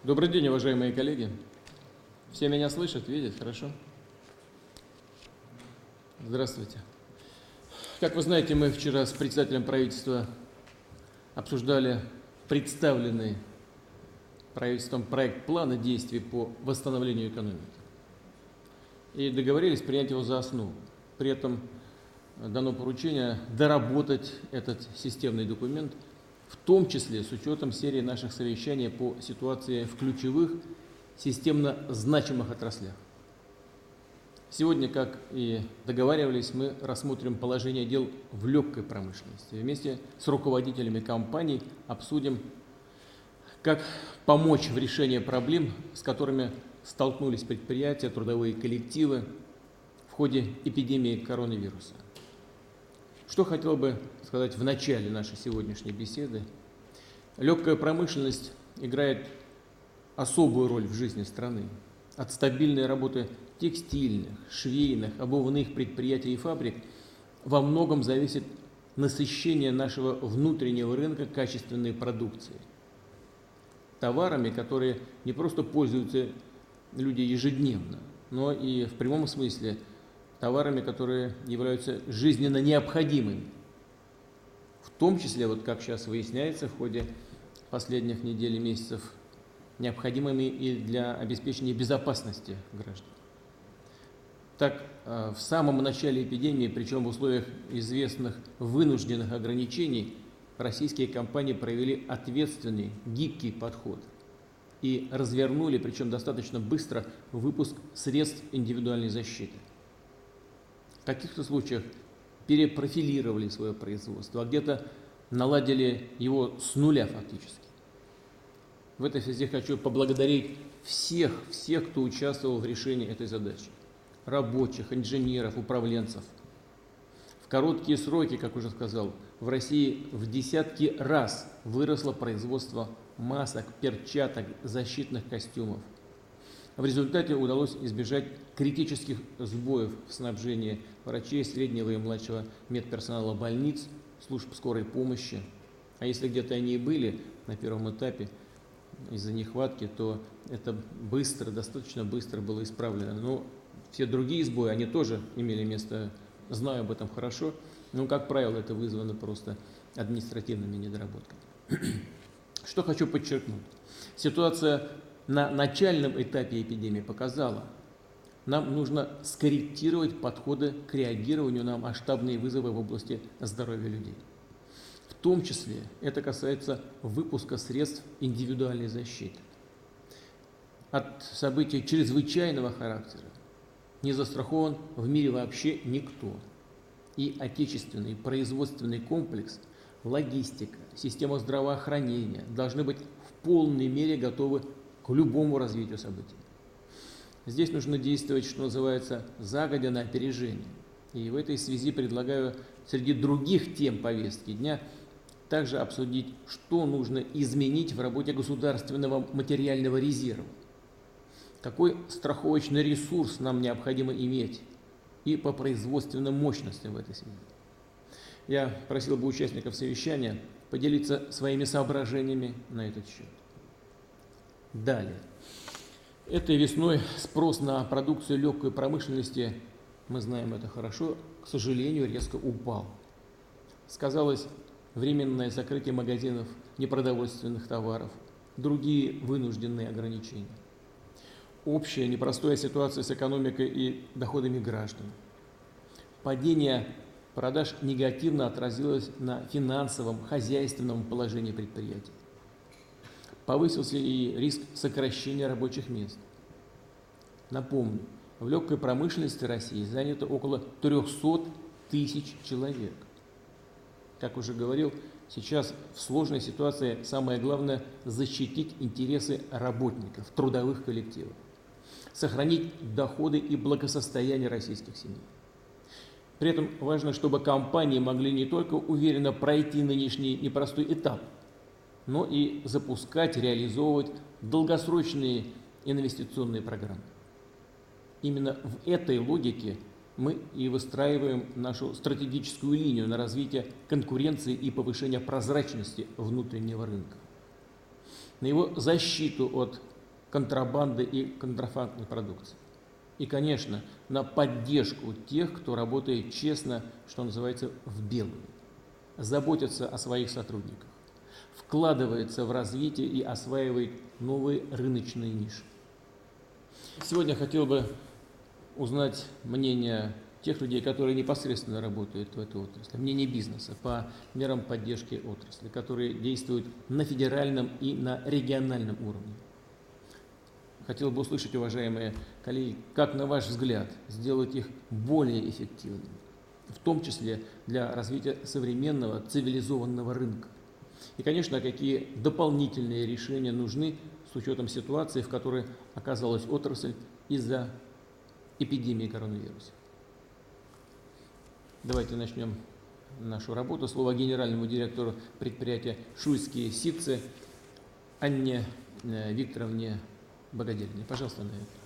Добрый день, уважаемые коллеги. Все меня слышат, видят, хорошо? Здравствуйте. Как вы знаете, мы вчера с председателем правительства обсуждали представленный правительством проект плана действий по восстановлению экономики и договорились принять его за основу. При этом дано поручение доработать этот системный документ, в том числе с учетом серии наших совещаний по ситуации в ключевых, системно значимых отраслях. Сегодня, как и договаривались, мы рассмотрим положение дел в легкой промышленности. Вместе с руководителями компаний обсудим, как помочь в решении проблем, с которыми столкнулись предприятия, трудовые коллективы в ходе эпидемии коронавируса. Что хотел бы сказать в начале нашей сегодняшней беседы. Легкая промышленность играет особую роль в жизни страны. От стабильной работы текстильных, швейных, обувных предприятий и фабрик во многом зависит насыщение нашего внутреннего рынка качественной продукции. Товарами, которые не просто пользуются люди ежедневно, но и в прямом смысле товарами, которые являются жизненно необходимыми. В том числе, вот как сейчас выясняется в ходе последних недель и месяцев, необходимыми и для обеспечения безопасности граждан. Так, в самом начале эпидемии, причем в условиях известных вынужденных ограничений, российские компании проявили ответственный, гибкий подход и развернули, причем достаточно быстро, выпуск средств индивидуальной защиты. В каких-то случаях перепрофилировали свое производство, а где-то наладили его с нуля фактически. В этой связи хочу поблагодарить всех, кто участвовал в решении этой задачи. Рабочих, инженеров, управленцев. В короткие сроки, как уже сказал, в России в десятки раз выросло производство масок, перчаток, защитных костюмов. В результате удалось избежать критических сбоев в снабжении врачей, среднего и младшего медперсонала больниц, служб скорой помощи. А если где-то они и были на первом этапе из-за нехватки, то это быстро, достаточно быстро было исправлено. Но все другие сбои, они тоже имели место, знаю об этом хорошо, но, как правило, это вызвано просто административными недоработками. Что хочу подчеркнуть. Ситуация на начальном этапе эпидемии показала, нам нужно скорректировать подходы к реагированию на масштабные вызовы в области здоровья людей. В том числе это касается выпуска средств индивидуальной защиты. От событий чрезвычайного характера не застрахован в мире вообще никто. И отечественный производственный комплекс, логистика, система здравоохранения должны быть в полной мере готовы к любому развитию событий. Здесь нужно действовать, что называется, загодя на опережение. И в этой связи предлагаю среди других тем повестки дня также обсудить, что нужно изменить в работе государственного материального резерва, какой страховочный ресурс нам необходимо иметь и по производственным мощностям в этой связи. Я просил бы участников совещания поделиться своими соображениями на этот счет. Далее. Этой весной спрос на продукцию легкой промышленности, мы знаем это хорошо, к сожалению, резко упал. Сказалось временное закрытие магазинов непродовольственных товаров, другие вынужденные ограничения. Общая непростая ситуация с экономикой и доходами граждан. Падение продаж негативно отразилось на финансовом, хозяйственном положении предприятий. Повысился и риск сокращения рабочих мест. Напомню, в легкой промышленности России занято около 300 тысяч человек. Как уже говорил, сейчас в сложной ситуации самое главное – защитить интересы работников, трудовых коллективов, сохранить доходы и благосостояние российских семей. При этом важно, чтобы компании могли не только уверенно пройти нынешний непростой этап, но и запускать, реализовывать долгосрочные инвестиционные программы. Именно в этой логике мы и выстраиваем нашу стратегическую линию на развитие конкуренции и повышение прозрачности внутреннего рынка. На его защиту от контрабанды и контрафактной продукции. И, конечно, на поддержку тех, кто работает честно, что называется, в белую, заботится о своих сотрудниках, вкладывается в развитие и осваивает новые рыночные ниши. Сегодня хотел бы узнать мнение тех людей, которые непосредственно работают в этой отрасли, мнение бизнеса по мерам поддержки отрасли, которые действуют на федеральном и на региональном уровне. Хотел бы услышать, уважаемые коллеги, как, на ваш взгляд, сделать их более эффективными, в том числе для развития современного цивилизованного рынка. И, конечно, какие дополнительные решения нужны с учетом ситуации, в которой оказалась отрасль из-за эпидемии коронавируса. Давайте начнем нашу работу. Слово генеральному директору предприятия «Шуйские ситцы» Анне Викторовне Богоделиной. Пожалуйста, Анна Викторовна.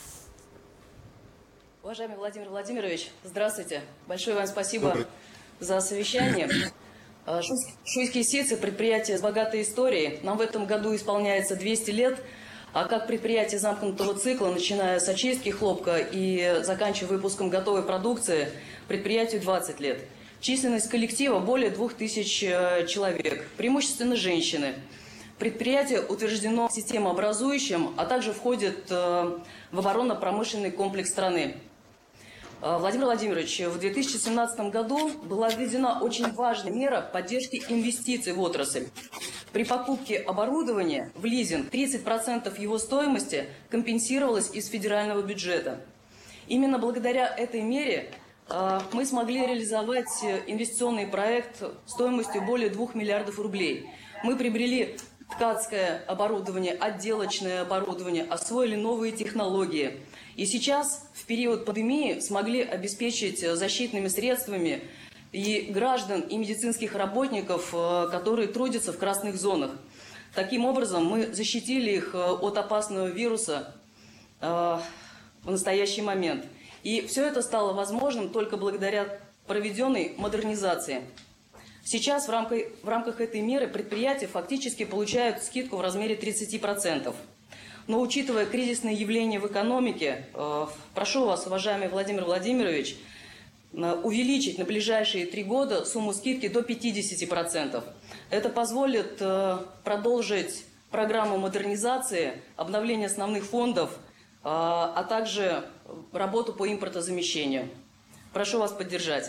Уважаемый Владимир Владимирович, здравствуйте. Большое вам спасибо за совещание. Шуйские ситцы – предприятие с богатой историей. Нам в этом году исполняется 200 лет. А как предприятие замкнутого цикла, начиная с очистки хлопка и заканчивая выпуском готовой продукции, предприятию 20 лет. Численность коллектива более 2000 человек, преимущественно женщины. Предприятие утверждено системообразующим, а также входит в оборонно-промышленный комплекс страны. Владимир Владимирович, в 2017 году была введена очень важная мера поддержки инвестиций в отрасль. При покупке оборудования в лизинг 30% его стоимости компенсировалось из федерального бюджета. Именно благодаря этой мере мы смогли реализовать инвестиционный проект стоимостью более 2 миллиардов рублей. Мы приобрели ткацкое оборудование, отделочное оборудование, освоили новые технологии. И сейчас, в период пандемии, смогли обеспечить защитными средствами и граждан, и медицинских работников, которые трудятся в красных зонах. Таким образом, мы защитили их от опасного вируса в настоящий момент. И все это стало возможным только благодаря проведенной модернизации. Сейчас в рамках этой меры предприятия фактически получают скидку в размере 30%. Но учитывая кризисные явления в экономике, прошу вас, уважаемый Владимир Владимирович, увеличить на ближайшие 3 года сумму скидки до 50%. Это позволит продолжить программу модернизации, обновления основных фондов, а также работу по импортозамещению. Прошу вас поддержать.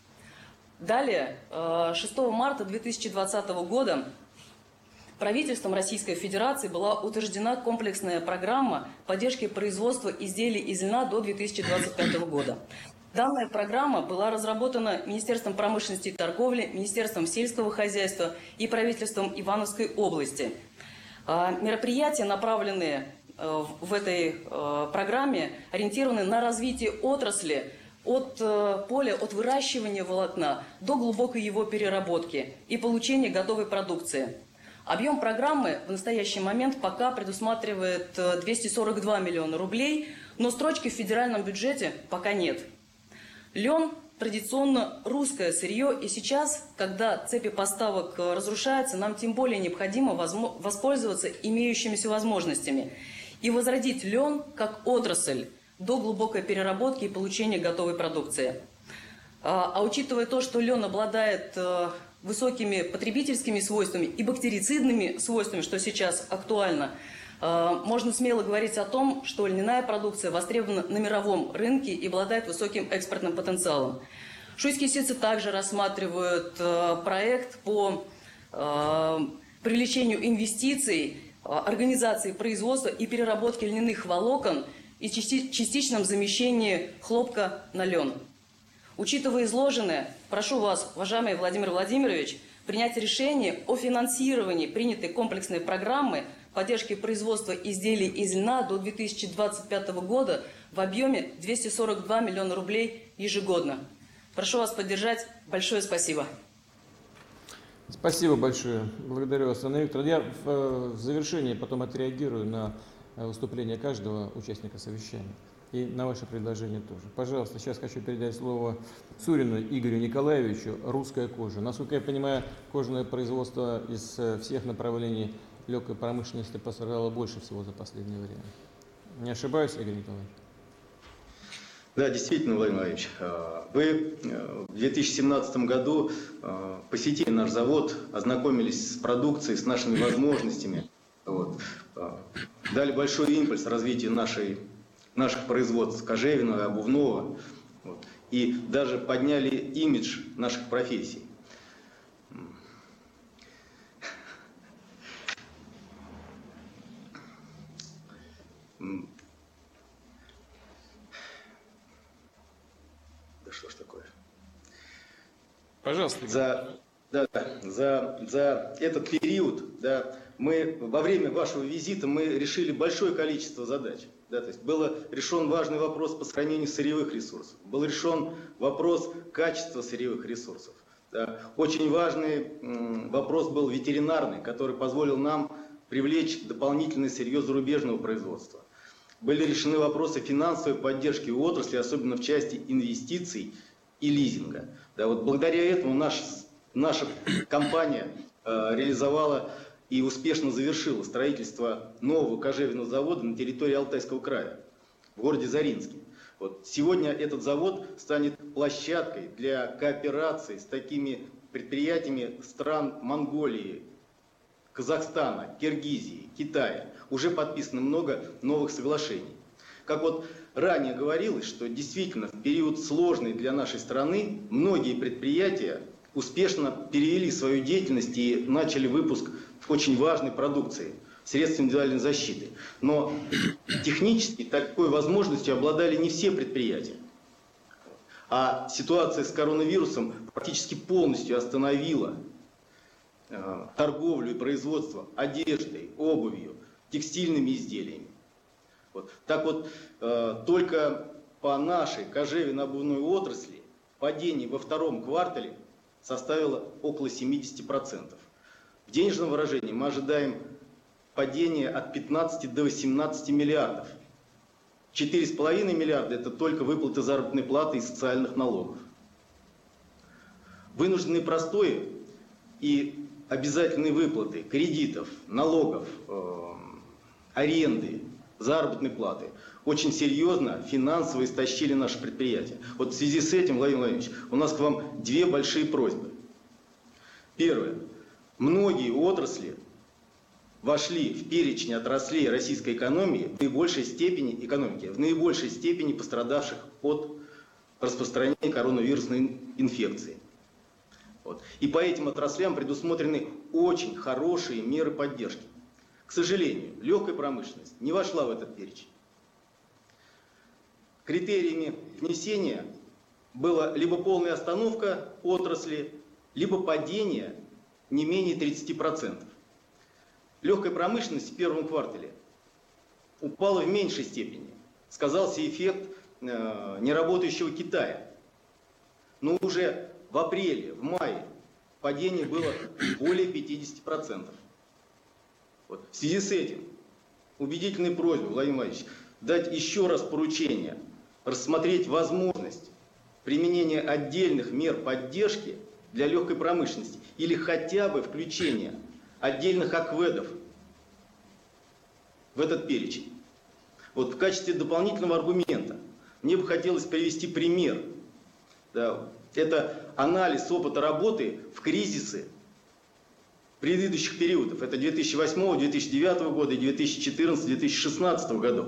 Далее, 6 марта 2020 года правительством Российской Федерации была утверждена комплексная программа поддержки производства изделий из льна до 2025 года. Данная программа была разработана Министерством промышленности и торговли, Министерством сельского хозяйства и правительством Ивановской области. Мероприятия, направленные в этой программе, ориентированы на развитие отрасли от поля, от выращивания волокна до глубокой его переработки и получения готовой продукции. Объем программы в настоящий момент пока предусматривает 242 миллиона рублей, но строчки в федеральном бюджете пока нет. Лен – традиционно русское сырье, и сейчас, когда цепи поставок разрушаются, нам тем более необходимо воспользоваться имеющимися возможностями и возродить лен как отрасль до глубокой переработки и получения готовой продукции. А учитывая то, что лен обладает высокими потребительскими свойствами и бактерицидными свойствами, что сейчас актуально, можно смело говорить о том, что льняная продукция востребована на мировом рынке и обладает высоким экспортным потенциалом. Шуйские ситцы также рассматривают проект по привлечению инвестиций, организации производства и переработки льняных волокон и частичном замещении хлопка на лен. Учитывая изложенное, прошу вас, уважаемый Владимир Владимирович, принять решение о финансировании принятой комплексной программы поддержки производства изделий из льна до 2025 года в объеме 242 миллиона рублей ежегодно. Прошу вас поддержать. Большое спасибо. Спасибо большое. Благодарю вас, Анна Викторовна. Я в завершении потом отреагирую на выступление каждого участника совещания и на ваше предложение тоже. Пожалуйста, сейчас хочу передать слово Сурину Игорю Николаевичу, «Русская кожа». Насколько я понимаю, кожаное производство из всех направлений легкой промышленности пострадала больше всего за последнее время. Не ошибаюсь, Игорь Николаевич? Да, действительно, Владимир Владимирович, вы в 2017 году посетили наш завод, ознакомились с продукцией, с нашими возможностями, вот, дали большой импульс развитию наших производств кожевенного, обувного, вот, и даже подняли имидж наших профессий. Да что ж такое? Пожалуйста. За этот период, да, мы во время вашего визита мы решили большое количество задач. Да, то есть был решен важный вопрос по сохранению сырьевых ресурсов, был решен вопрос качества сырьевых ресурсов. Да. Очень важный вопрос был ветеринарный, который позволил нам привлечь дополнительное сырье зарубежного производства. Были решены вопросы финансовой поддержки у отрасли, особенно в части инвестиций и лизинга. Да, вот благодаря этому наша компания реализовала и успешно завершила строительство нового кожевенного завода на территории Алтайского края, в городе Заринске. Вот сегодня этот завод станет площадкой для кооперации с такими предприятиями стран Монголии, Казахстана, Киргизии, Китая. Уже подписано много новых соглашений. Как вот ранее говорилось, что действительно в период сложный для нашей страны многие предприятия успешно перевели свою деятельность и начали выпуск очень важной продукции, средств индивидуальной защиты. Но технически такой возможностью обладали не все предприятия. А ситуация с коронавирусом практически полностью остановила торговлю и производство одеждой, обувью, текстильными изделиями. Вот. Так вот, только по нашей кожевенно-обувной отрасли падение во втором квартале составило около 70%. В денежном выражении мы ожидаем падение от 15 до 18 миллиардов. 4,5 миллиарда – это только выплаты заработной платы и социальных налогов. Вынужденные простои и обязательные выплаты кредитов, налогов, аренды, заработной платы очень серьезно финансово истощили наши предприятия. Вот в связи с этим, Владимир Владимирович, у нас к вам две большие просьбы. Первое. Многие отрасли вошли в перечень отраслей российской экономики в наибольшей степени пострадавших от распространения коронавирусной инфекции. Вот. И по этим отраслям предусмотрены очень хорошие меры поддержки. К сожалению, легкая промышленность не вошла в этот перечень. Критериями внесения была либо полная остановка отрасли, либо падение не менее 30%. Легкая промышленность в первом квартале упала в меньшей степени. Сказался эффект неработающего Китая. Но уже в апреле, в мае падение было более 50%. Вот. В связи с этим убедительная просьба, Владимир Владимирович, дать еще раз поручение, рассмотреть возможность применения отдельных мер поддержки для легкой промышленности или хотя бы включения отдельных акведов в этот перечень. Вот в качестве дополнительного аргумента мне бы хотелось привести пример. Да, это анализ опыта работы в кризисы предыдущих периодов. Это 2008, 2009 года и 2014-2016 годов.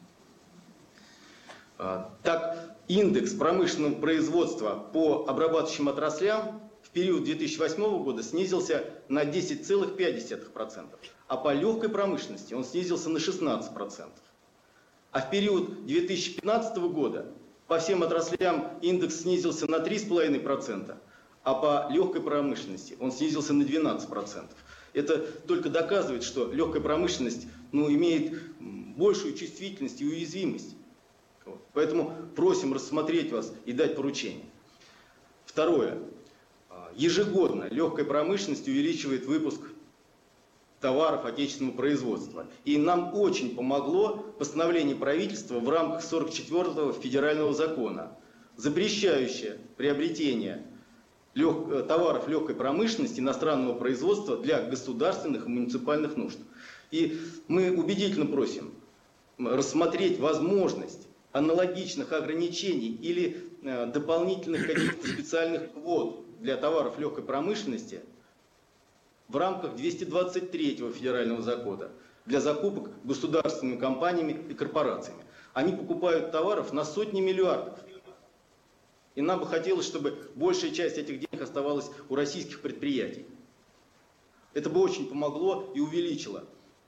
Так, индекс промышленного производства по обрабатывающим отраслям в период 2008 года снизился на 10,5%, а по легкой промышленности он снизился на 16%. А в период 2015 года по всем отраслям индекс снизился на 3,5%, а по легкой промышленности он снизился на 12%. Это только доказывает, что легкая промышленность имеет большую чувствительность и уязвимость. Вот. Поэтому просим рассмотреть вас и дать поручение. Второе. Ежегодно легкая промышленность увеличивает выпуск товаров отечественного производства. И нам очень помогло постановление правительства в рамках 44-го федерального закона, запрещающее приобретение товаров легкой промышленности иностранного производства для государственных и муниципальных нужд. И мы убедительно просим рассмотреть возможность аналогичных ограничений или дополнительных каких-то специальных квот для товаров легкой промышленности в рамках 223-го федерального закона для закупок государственными компаниями и корпорациями. Они покупают товаров на сотни миллиардов. И нам бы хотелось, чтобы большая часть этих денег оставалась у российских предприятий. Это бы очень помогло и увеличило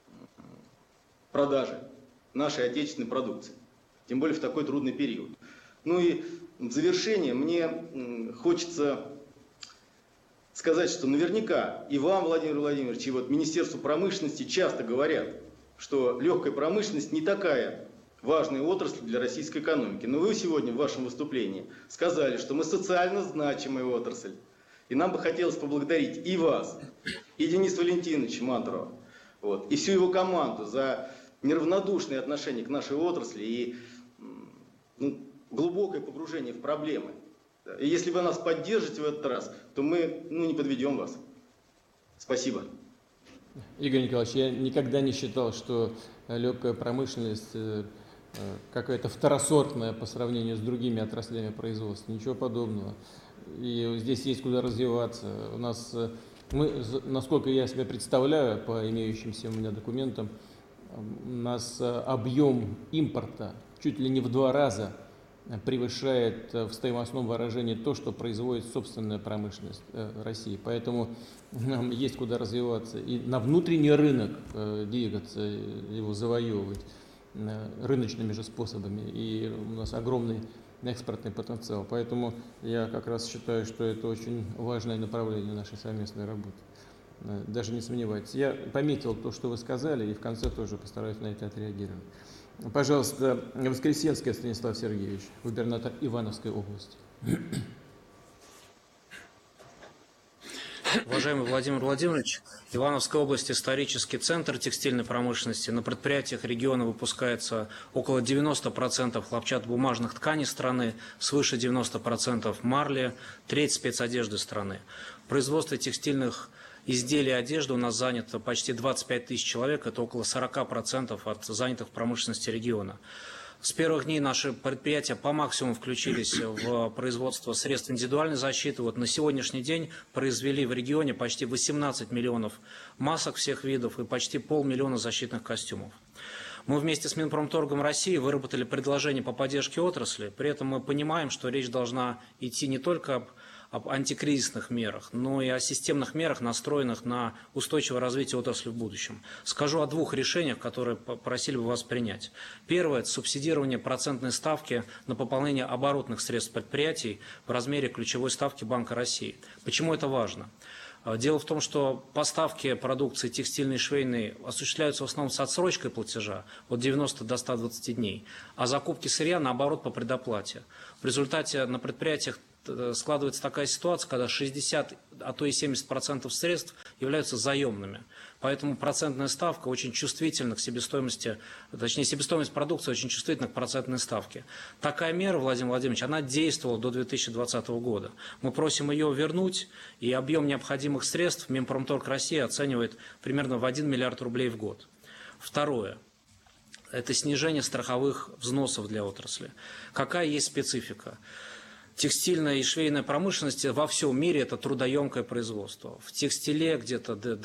продажи нашей отечественной продукции. Тем более в такой трудный период. Ну и в завершение мне хочется сказать, что наверняка и вам, Владимир Владимирович, и вот Министерству промышленности часто говорят, что легкая промышленность не такая важная отрасль для российской экономики. Но вы сегодня в вашем выступлении сказали, что мы социально значимая отрасль. И нам бы хотелось поблагодарить и вас, и Дениса Валентиновича Мантурова, вот, и всю его команду за неравнодушное отношение к нашей отрасли и глубокое погружение в проблемы. И если вы нас поддержите в этот раз, то мы не подведем вас. Спасибо. Игорь Николаевич, я никогда не считал, что легкая промышленность какая-то второсортная по сравнению с другими отраслями производства. Ничего подобного. И здесь есть куда развиваться. У нас, насколько я себе представляю, по имеющимся у меня документам, у нас объем импорта чуть ли не в 2 раза превышает в стоимостном выражении то, что производит собственная промышленность России. Поэтому нам есть куда развиваться. И на внутренний рынок двигаться, его завоевывать рыночными же способами. И у нас огромный экспортный потенциал. Поэтому я как раз считаю, что это очень важное направление нашей совместной работы. Даже не сомневайтесь. Я пометил то, что вы сказали, и в конце тоже постараюсь на это отреагировать. Пожалуйста, Воскресенский Станислав Сергеевич, губернатор Ивановской области. Уважаемый Владимир Владимирович, Ивановская область – исторический центр текстильной промышленности. На предприятиях региона выпускается около 90% хлопчатобумажных тканей страны, свыше 90% марли, треть спецодежды страны. В производстве текстильных изделий и одежды у нас занято почти 25 тысяч человек, это около 40% от занятых в промышленности региона. С первых дней наши предприятия по максимуму включились в производство средств индивидуальной защиты. Вот на сегодняшний день произвели в регионе почти 18 миллионов масок всех видов и почти 500 000 защитных костюмов. Мы вместе с Минпромторгом России выработали предложение по поддержке отрасли. При этом мы понимаем, что речь должна идти не только об антикризисных мерах, но и о системных мерах, настроенных на устойчивое развитие отрасли в будущем. Скажу о 2 решениях, которые просили бы вас принять. Первое – это субсидирование процентной ставки на пополнение оборотных средств предприятий в размере ключевой ставки Банка России. Почему это важно? Дело в том, что поставки продукции текстильной и швейной осуществляются в основном с отсрочкой платежа от 90 до 120 дней, а закупки сырья, наоборот, по предоплате. В результате на предприятиях складывается такая ситуация, когда 60, а то и 70% средств являются заемными. Поэтому процентная ставка очень чувствительна к себестоимости, точнее, себестоимость продукции очень чувствительна к процентной ставке. Такая мера, Владимир Владимирович, она действовала до 2020 года. Мы просим ее вернуть, и объем необходимых средств Минпромторг России оценивает примерно в 1 миллиард рублей в год. Второе. Это снижение страховых взносов для отрасли. Какая есть специфика? Текстильная и швейная промышленность во всем мире – это трудоемкое производство. В текстиле где-то до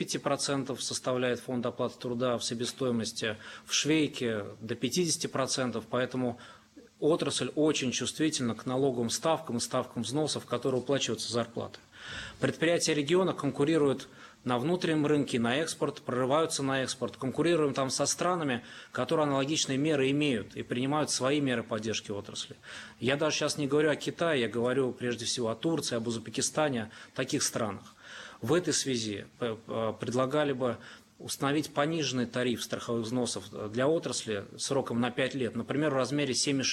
25% составляет фонд оплаты труда в себестоимости, в швейке до 50%, поэтому отрасль очень чувствительна к налоговым ставкам и ставкам взносов, которые уплачиваются зарплаты. Предприятия региона конкурируют на внутреннем рынке, на экспорт, прорываются на экспорт, конкурируем там со странами, которые аналогичные меры имеют и принимают свои меры поддержки отрасли. Я даже сейчас не говорю о Китае, я говорю прежде всего о Турции, об Узбекистане, таких странах. В этой связи предлагали бы установить пониженный тариф страховых взносов для отрасли сроком на 5 лет, например, в размере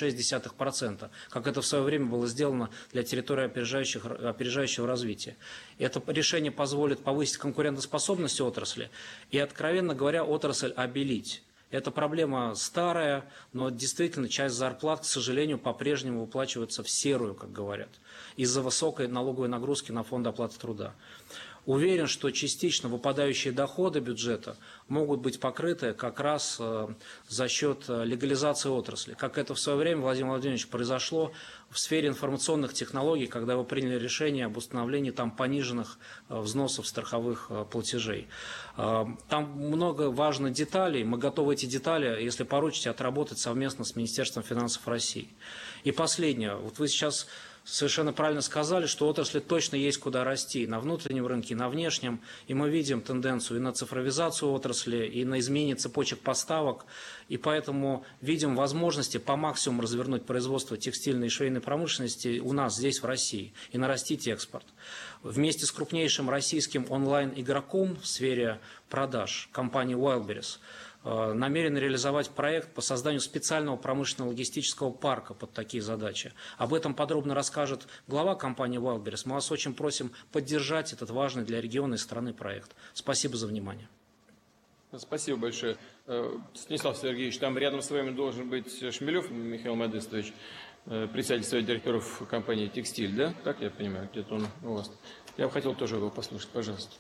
7,6%, как это в свое время было сделано для территорий опережающего развития. Это решение позволит повысить конкурентоспособность отрасли и, откровенно говоря, отрасль обелить. Эта проблема старая, но действительно часть зарплат, к сожалению, по-прежнему выплачивается в серую, как говорят, из-за высокой налоговой нагрузки на фонд оплаты труда. Уверен, что частично выпадающие доходы бюджета могут быть покрыты как раз за счет легализации отрасли, как это в свое время, Владимир Владимирович, произошло в сфере информационных технологий, когда вы приняли решение об установлении там пониженных взносов страховых платежей. Там много важных деталей, мы готовы эти детали, если поручите, отработать совместно с Министерством финансов России. И последнее, вот вы сейчас совершенно правильно сказали, что отрасли точно есть куда расти на внутреннем рынке, на внешнем, и мы видим тенденцию и на цифровизацию отрасли, и на изменение цепочек поставок, и поэтому видим возможности по максимуму развернуть производство текстильной и швейной промышленности у нас здесь, в России, и нарастить экспорт. Вместе с крупнейшим российским онлайн-игроком в сфере продаж, компанией Wildberries, намерены реализовать проект по созданию специального промышленно-логистического парка под такие задачи. Об этом подробно расскажет глава компании Wildberries. Мы вас очень просим поддержать этот важный для региона и страны проект. Спасибо за внимание. Спасибо большое. Станислав Сергеевич, там рядом с вами должен быть Шмелев Михаил Модестович, председатель совета директоров компании «Текстиль», да? Так я понимаю, где-то он у вас. Я бы хотел тоже его послушать, пожалуйста.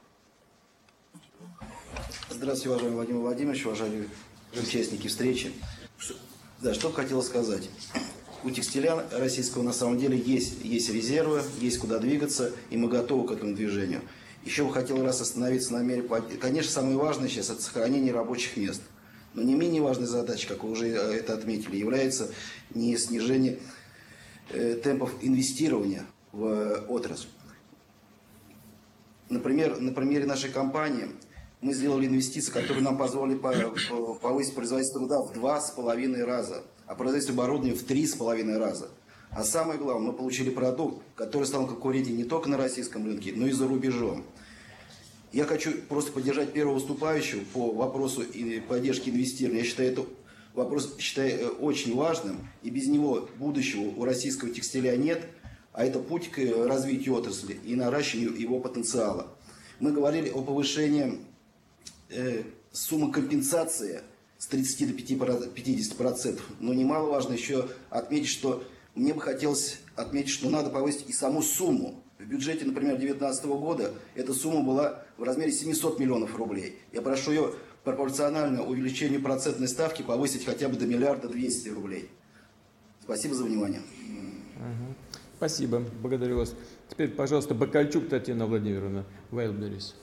Здравствуйте, уважаемый Владимир Владимирович, уважаемые участники встречи. Да, что хотел сказать. У текстиля российского на самом деле есть резервы, есть куда двигаться, и мы готовы к этому движению. Еще бы хотел раз остановиться на мере... Конечно, самое важное сейчас – это сохранение рабочих мест. Но не менее важной задачей, как вы уже это отметили, является не снижение темпов инвестирования в отрасль. Например, на примере нашей компании мы сделали инвестиции, которые нам позволили повысить производство труда в 2,5 раза, а производство оборудования в 3,5 раза. А самое главное, мы получили продукт, который стал конкурентен не только на российском рынке, но и за рубежом. Я хочу просто поддержать первого выступающего по вопросу поддержки инвестирования. Я считаю, это вопрос очень важным, и без него будущего у российского текстиля нет, а это путь к развитию отрасли и наращиванию его потенциала. Мы говорили о повышении суммы компенсации с 30 до 50%, но немаловажно еще отметить, что мне бы хотелось отметить, что надо повысить и саму сумму. В бюджете, например, 2019 года эта сумма была в размере 700 миллионов рублей. Я прошу ее пропорционально увеличению процентной ставки повысить хотя бы до 1 200 000 000 рублей. Спасибо за внимание. Спасибо, благодарю вас. Теперь, пожалуйста, Бакальчук Татьяна Владимировна, Wildberries.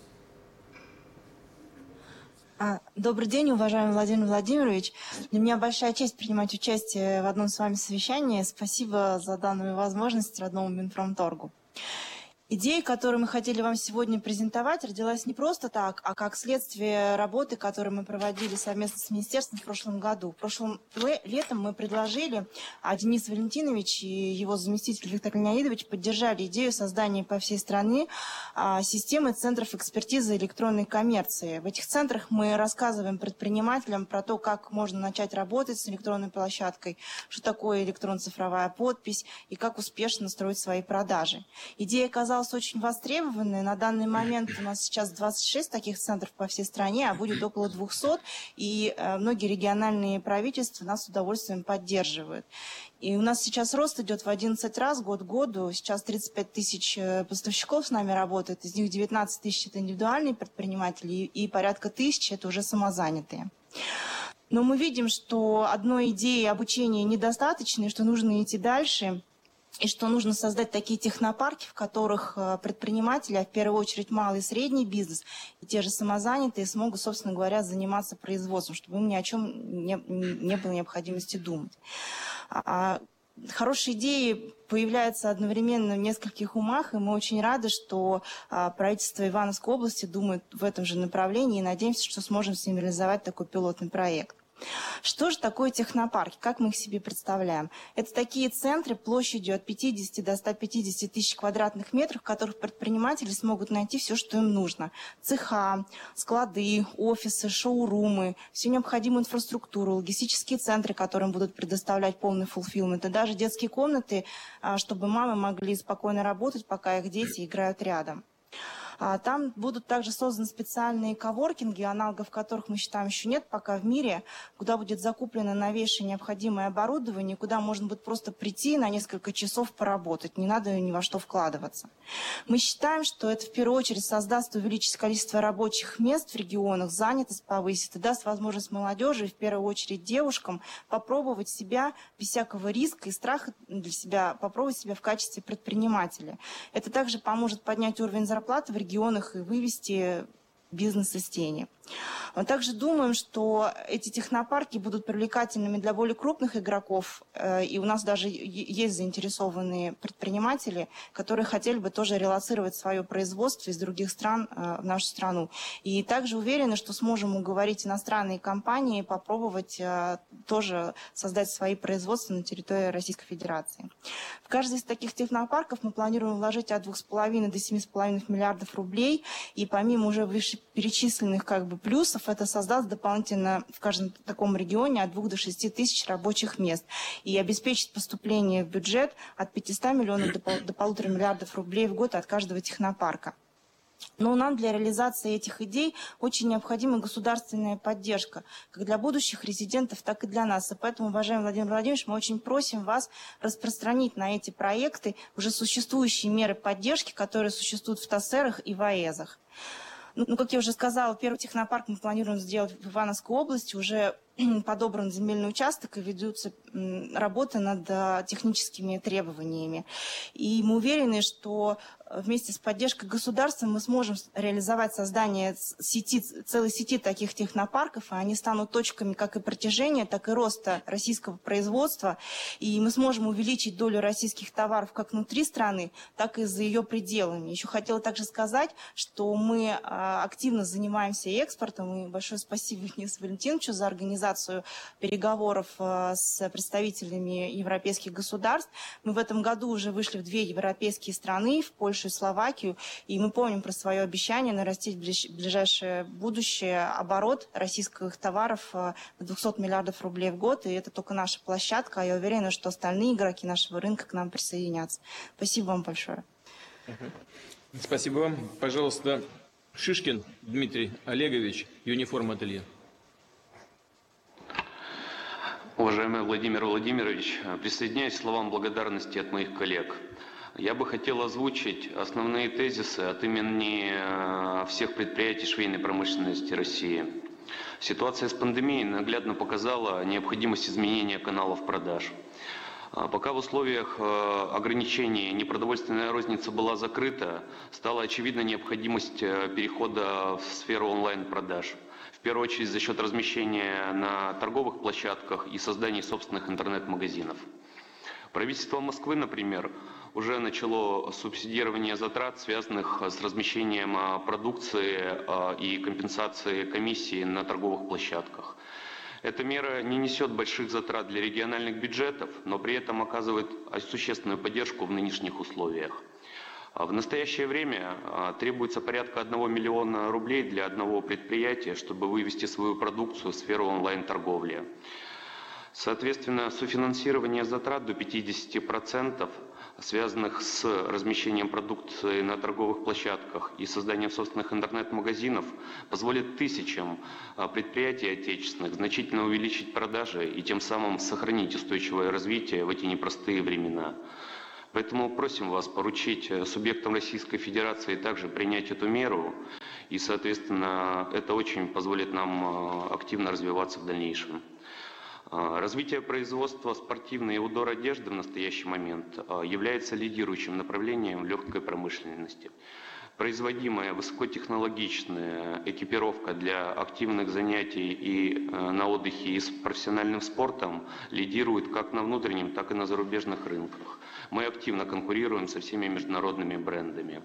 Добрый день, уважаемый Владимир Владимирович. Для меня большая честь принимать участие в одном с вами совещании. Спасибо за данную возможность родному Минпромторгу. Идея, которую мы хотели вам сегодня презентовать, родилась не просто так, а как следствие работы, которую мы проводили совместно с Министерством в прошлом году. Прошлым летом мы предложили, а Денис Валентинович и его заместитель Виктор Леонидович поддержали идею создания по всей стране системы центров экспертизы электронной коммерции. В этих центрах мы рассказываем предпринимателям про то, как можно начать работать с электронной площадкой, что такое электронно-цифровая подпись и как успешно строить свои продажи. Идея оказалась очень востребованной. На данный момент у нас сейчас 26 таких центров по всей стране, а будет около 200, и многие региональные правительства нас с удовольствием поддерживают. И у нас сейчас рост идет в 11 раз год к году. Сейчас 35 тысяч поставщиков с нами работает, из них 19 тысяч это индивидуальные предприниматели, и порядка 1000 это уже самозанятые. Но мы видим, что одной идеи обучения недостаточно, и что нужно идти дальше. И что нужно создать такие технопарки, в которых предприниматели, а в первую очередь малый и средний бизнес, и те же самозанятые смогут, собственно говоря, заниматься производством, чтобы им ни о чем не было необходимости думать. Хорошие идеи появляются одновременно в нескольких умах, и мы очень рады, что правительство Ивановской области думает в этом же направлении, и надеемся, что сможем с ними реализовать такой пилотный проект. Что же такое технопарки? Как мы их себе представляем? Это такие центры площадью от 50 до 150 тысяч квадратных метров, в которых предприниматели смогут найти все, что им нужно. Цеха, склады, офисы, шоурумы, всю необходимую инфраструктуру, логистические центры, которым будут предоставлять полный фулфилмент, и даже детские комнаты, чтобы мамы могли спокойно работать, пока их дети играют рядом. Там будут также созданы специальные коворкинги, аналогов которых мы считаем еще нет пока в мире, куда будет закуплено новейшее необходимое оборудование, куда можно будет просто прийти на несколько часов поработать, не надо ни во что вкладываться. Мы считаем, что это в первую очередь создаст, увеличит количество рабочих мест в регионах, занятость повысит и даст возможность молодежи, в первую очередь девушкам, попробовать себя без всякого риска и страха для себя, попробовать себя в качестве предпринимателя. Это также поможет поднять уровень зарплаты в регионах и вывести бизнес из тени. Мы также думаем, что эти технопарки будут привлекательными для более крупных игроков, и у нас даже есть заинтересованные предприниматели, которые хотели бы тоже релоцировать свое производство из других стран в нашу страну. И также уверены, что сможем уговорить иностранные компании попробовать тоже создать свои производства на территории Российской Федерации. В каждый из таких технопарков мы планируем вложить от 2,5 до 7,5 миллиардов рублей, и помимо уже вышеперечисленных плюсов, это создаст дополнительно в каждом таком регионе от 2 до 6 тысяч рабочих мест и обеспечит поступление в бюджет от 500 миллионов до 1,5 миллиардов рублей в год от каждого технопарка. Но нам для реализации этих идей очень необходима государственная поддержка, как для будущих резидентов, так и для нас. И поэтому, уважаемый Владимир Владимирович, мы очень просим вас распространить на эти проекты уже существующие меры поддержки, которые существуют в ТАСЭРах и в АЭЗах. Как я уже сказала, первый технопарк мы планируем сделать в Ивановской области. Уже подобран земельный участок и ведутся работы над техническими требованиями. И мы уверены, что вместе с поддержкой государства мы сможем реализовать создание целой сети таких технопарков, и они станут точками как и протяжения, так и роста российского производства. И мы сможем увеличить долю российских товаров как внутри страны, так и за ее пределами. Еще хотела также сказать, что мы активно занимаемся экспортом, и большое спасибо Денису Валентиновичу за организацию переговоров с представителями европейских государств. Мы в этом году уже вышли в 2 европейские страны, в Польшу и Словакию, и мы помним про свое обещание нарастить в ближайшее будущее оборот российских товаров до 200 миллиардов рублей в год, и это только наша площадка, а я уверена, что остальные игроки нашего рынка к нам присоединятся. Спасибо вам большое. Спасибо вам. Пожалуйста, Шишкин Дмитрий Олегович, Юниформ Ателье. Уважаемый Владимир Владимирович, присоединяюсь к словам благодарности от моих коллег. Я бы хотел озвучить основные тезисы от имени всех предприятий швейной промышленности России. Ситуация с пандемией наглядно показала необходимость изменения каналов продаж. Пока в условиях ограничений непродовольственная розница была закрыта, стала очевидна необходимость перехода в сферу онлайн-продаж. В первую очередь за счет размещения на торговых площадках и создания собственных интернет-магазинов. Правительство Москвы, например, уже начало субсидирование затрат, связанных с размещением продукции и компенсацией комиссии на торговых площадках. Эта мера не несет больших затрат для региональных бюджетов, но при этом оказывает существенную поддержку в нынешних условиях. В настоящее время требуется порядка 1 миллиона рублей для одного предприятия, чтобы вывести свою продукцию в сферу онлайн-торговли. Соответственно, софинансирование затрат до 50%, связанных с размещением продукции на торговых площадках и созданием собственных интернет-магазинов, позволит тысячам предприятий отечественных значительно увеличить продажи и тем самым сохранить устойчивое развитие в эти непростые времена. Поэтому просим вас поручить субъектам Российской Федерации также принять эту меру, и, соответственно, это очень позволит нам активно развиваться в дальнейшем. Развитие производства спортивной и аутдор одежды в настоящий момент является лидирующим направлением легкой промышленности. Производимая высокотехнологичная экипировка для активных занятий и на отдыхе и с профессиональным спортом лидирует как на внутреннем, так и на зарубежных рынках. Мы активно конкурируем со всеми международными брендами.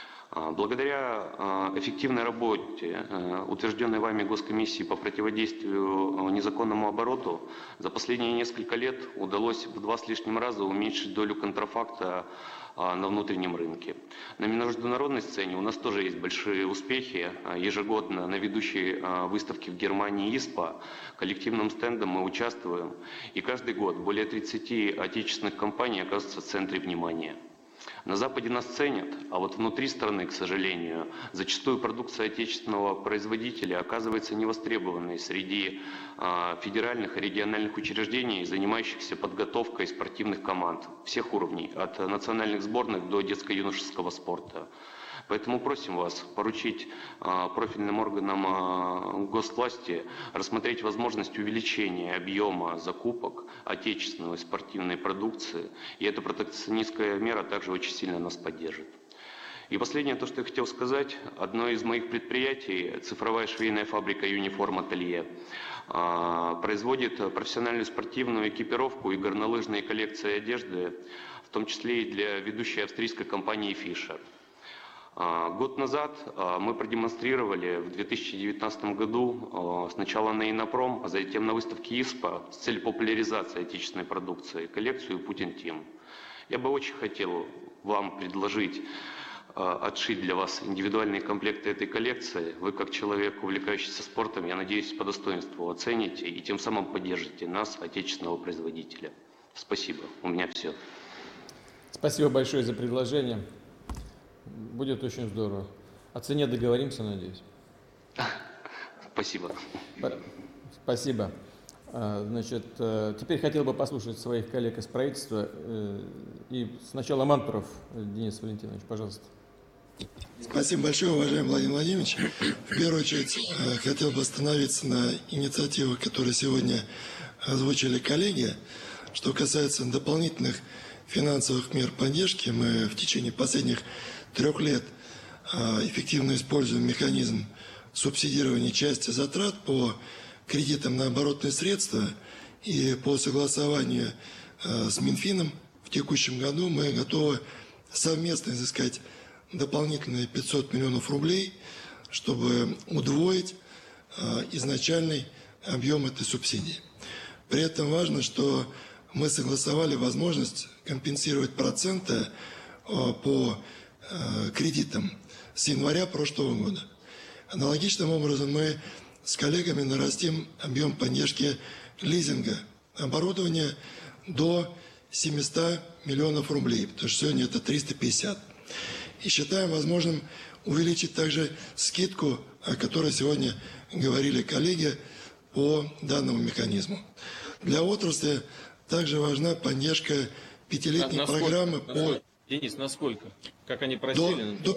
Благодаря эффективной работе, утвержденной вами Госкомиссии по противодействию незаконному обороту, за последние несколько лет удалось в 2 с лишним раза уменьшить долю контрафакта на внутреннем рынке. На международной сцене у нас тоже есть большие успехи. Ежегодно на ведущей выставке в Германии ИСПА коллективным стендом мы участвуем. И каждый год более 30 отечественных компаний оказываются в центре внимания. На Западе нас ценят, а вот внутри страны, к сожалению, зачастую продукция отечественного производителя оказывается невостребованной среди федеральных и региональных учреждений, занимающихся подготовкой спортивных команд всех уровней, от национальных сборных до детско-юношеского спорта. Поэтому просим вас поручить профильным органам госвласти рассмотреть возможность увеличения объема закупок отечественной спортивной продукции. И эта протекционистская мера также очень сильно нас поддержит. И последнее, то, что я хотел сказать. Одно из моих предприятий, цифровая швейная фабрика «Юниформ Ателье», производит профессиональную спортивную экипировку и горнолыжные коллекции одежды, в том числе и для ведущей австрийской компании «Фишер». Год назад мы продемонстрировали в 2019 году сначала на Инопром, а затем на выставке ИСПА с целью популяризации отечественной продукции коллекцию «Путин Тим». Я бы очень хотел вам предложить отшить для вас индивидуальные комплекты этой коллекции. Вы, как человек, увлекающийся спортом, я надеюсь, по достоинству оцените и тем самым поддержите нас, отечественного производителя. Спасибо. У меня все. Спасибо большое за предложение. Будет очень здорово. О цене договоримся, надеюсь. Спасибо. Спасибо. Значит, теперь хотел бы послушать своих коллег из правительства. И сначала Мантуров Денис Валентинович, пожалуйста. Спасибо большое, уважаемый Владимир Владимирович. В первую очередь хотел бы остановиться на инициативах, которые сегодня озвучили коллеги. Что касается дополнительных финансовых мер поддержки, мы в течение последних 3 лет эффективно используем механизм субсидирования части затрат по кредитам на оборотные средства, и по согласованию с Минфином в текущем году мы готовы совместно изыскать дополнительные 500 миллионов рублей, чтобы удвоить изначальный объем этой субсидии. При этом важно, что мы согласовали возможность компенсировать проценты по кредитам с января прошлого года. Аналогичным образом мы с коллегами нарастим объем поддержки лизинга оборудования до 700 миллионов рублей, потому что сегодня это 350. И считаем возможным увеличить также скидку, о которой сегодня говорили коллеги, по данному механизму. Для отрасли также важна поддержка 5-летней программы по... Денис, насколько? Как они просили? До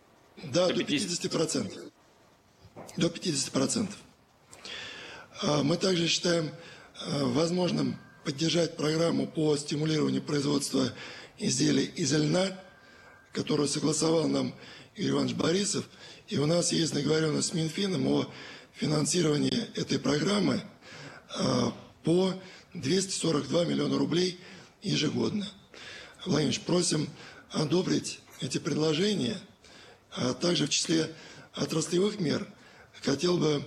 50%. До 50%. Мы также считаем возможным поддержать программу по стимулированию производства изделий из льна, которую согласовал нам Юрий Иванович Борисов. И у нас есть договоренность с Минфином о финансировании этой программы по 242 миллиона рублей ежегодно. Владимир Ильич, просим одобрить эти предложения, а также в числе отраслевых мер хотел бы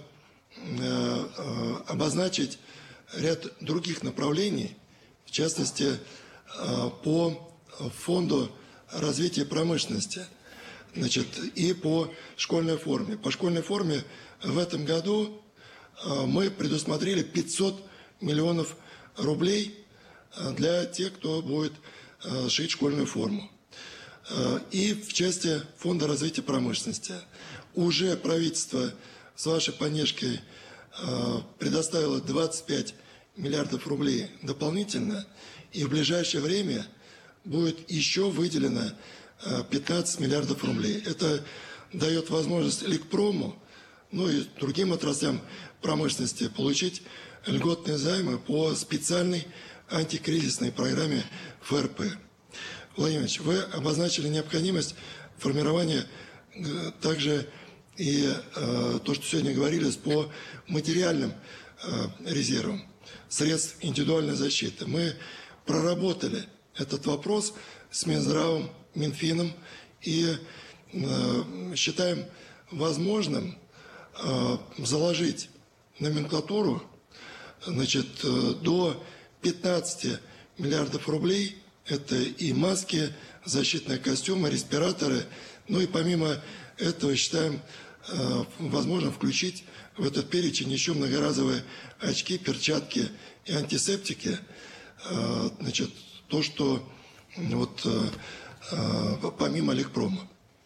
обозначить ряд других направлений, в частности, по фонду развития промышленности, значит, и по школьной форме. По школьной форме в этом году мы предусмотрели 500 миллионов рублей для тех, кто будет шить школьную форму. И в части фонда развития промышленности уже правительство с вашей поддержкой предоставило 25 миллиардов рублей дополнительно, и в ближайшее время будет еще выделено 15 миллиардов рублей. Это дает возможность Ликпрому, ну и другим отраслям промышленности получить льготные займы по специальной антикризисной программе ФРП. Владимир Ильич, вы обозначили необходимость формирования также и то, что сегодня говорилось, по материальным резервам средств индивидуальной защиты. Мы проработали этот вопрос с Минздравом, Минфином и считаем возможным заложить номенклатуру, значит, до 15 миллиардов рублей. Это и маски, защитные костюмы, респираторы. Ну и помимо этого считаем возможно включить в этот перечень еще многоразовые очки, перчатки и антисептики. Значит, то, что вот помимо Лекпрома.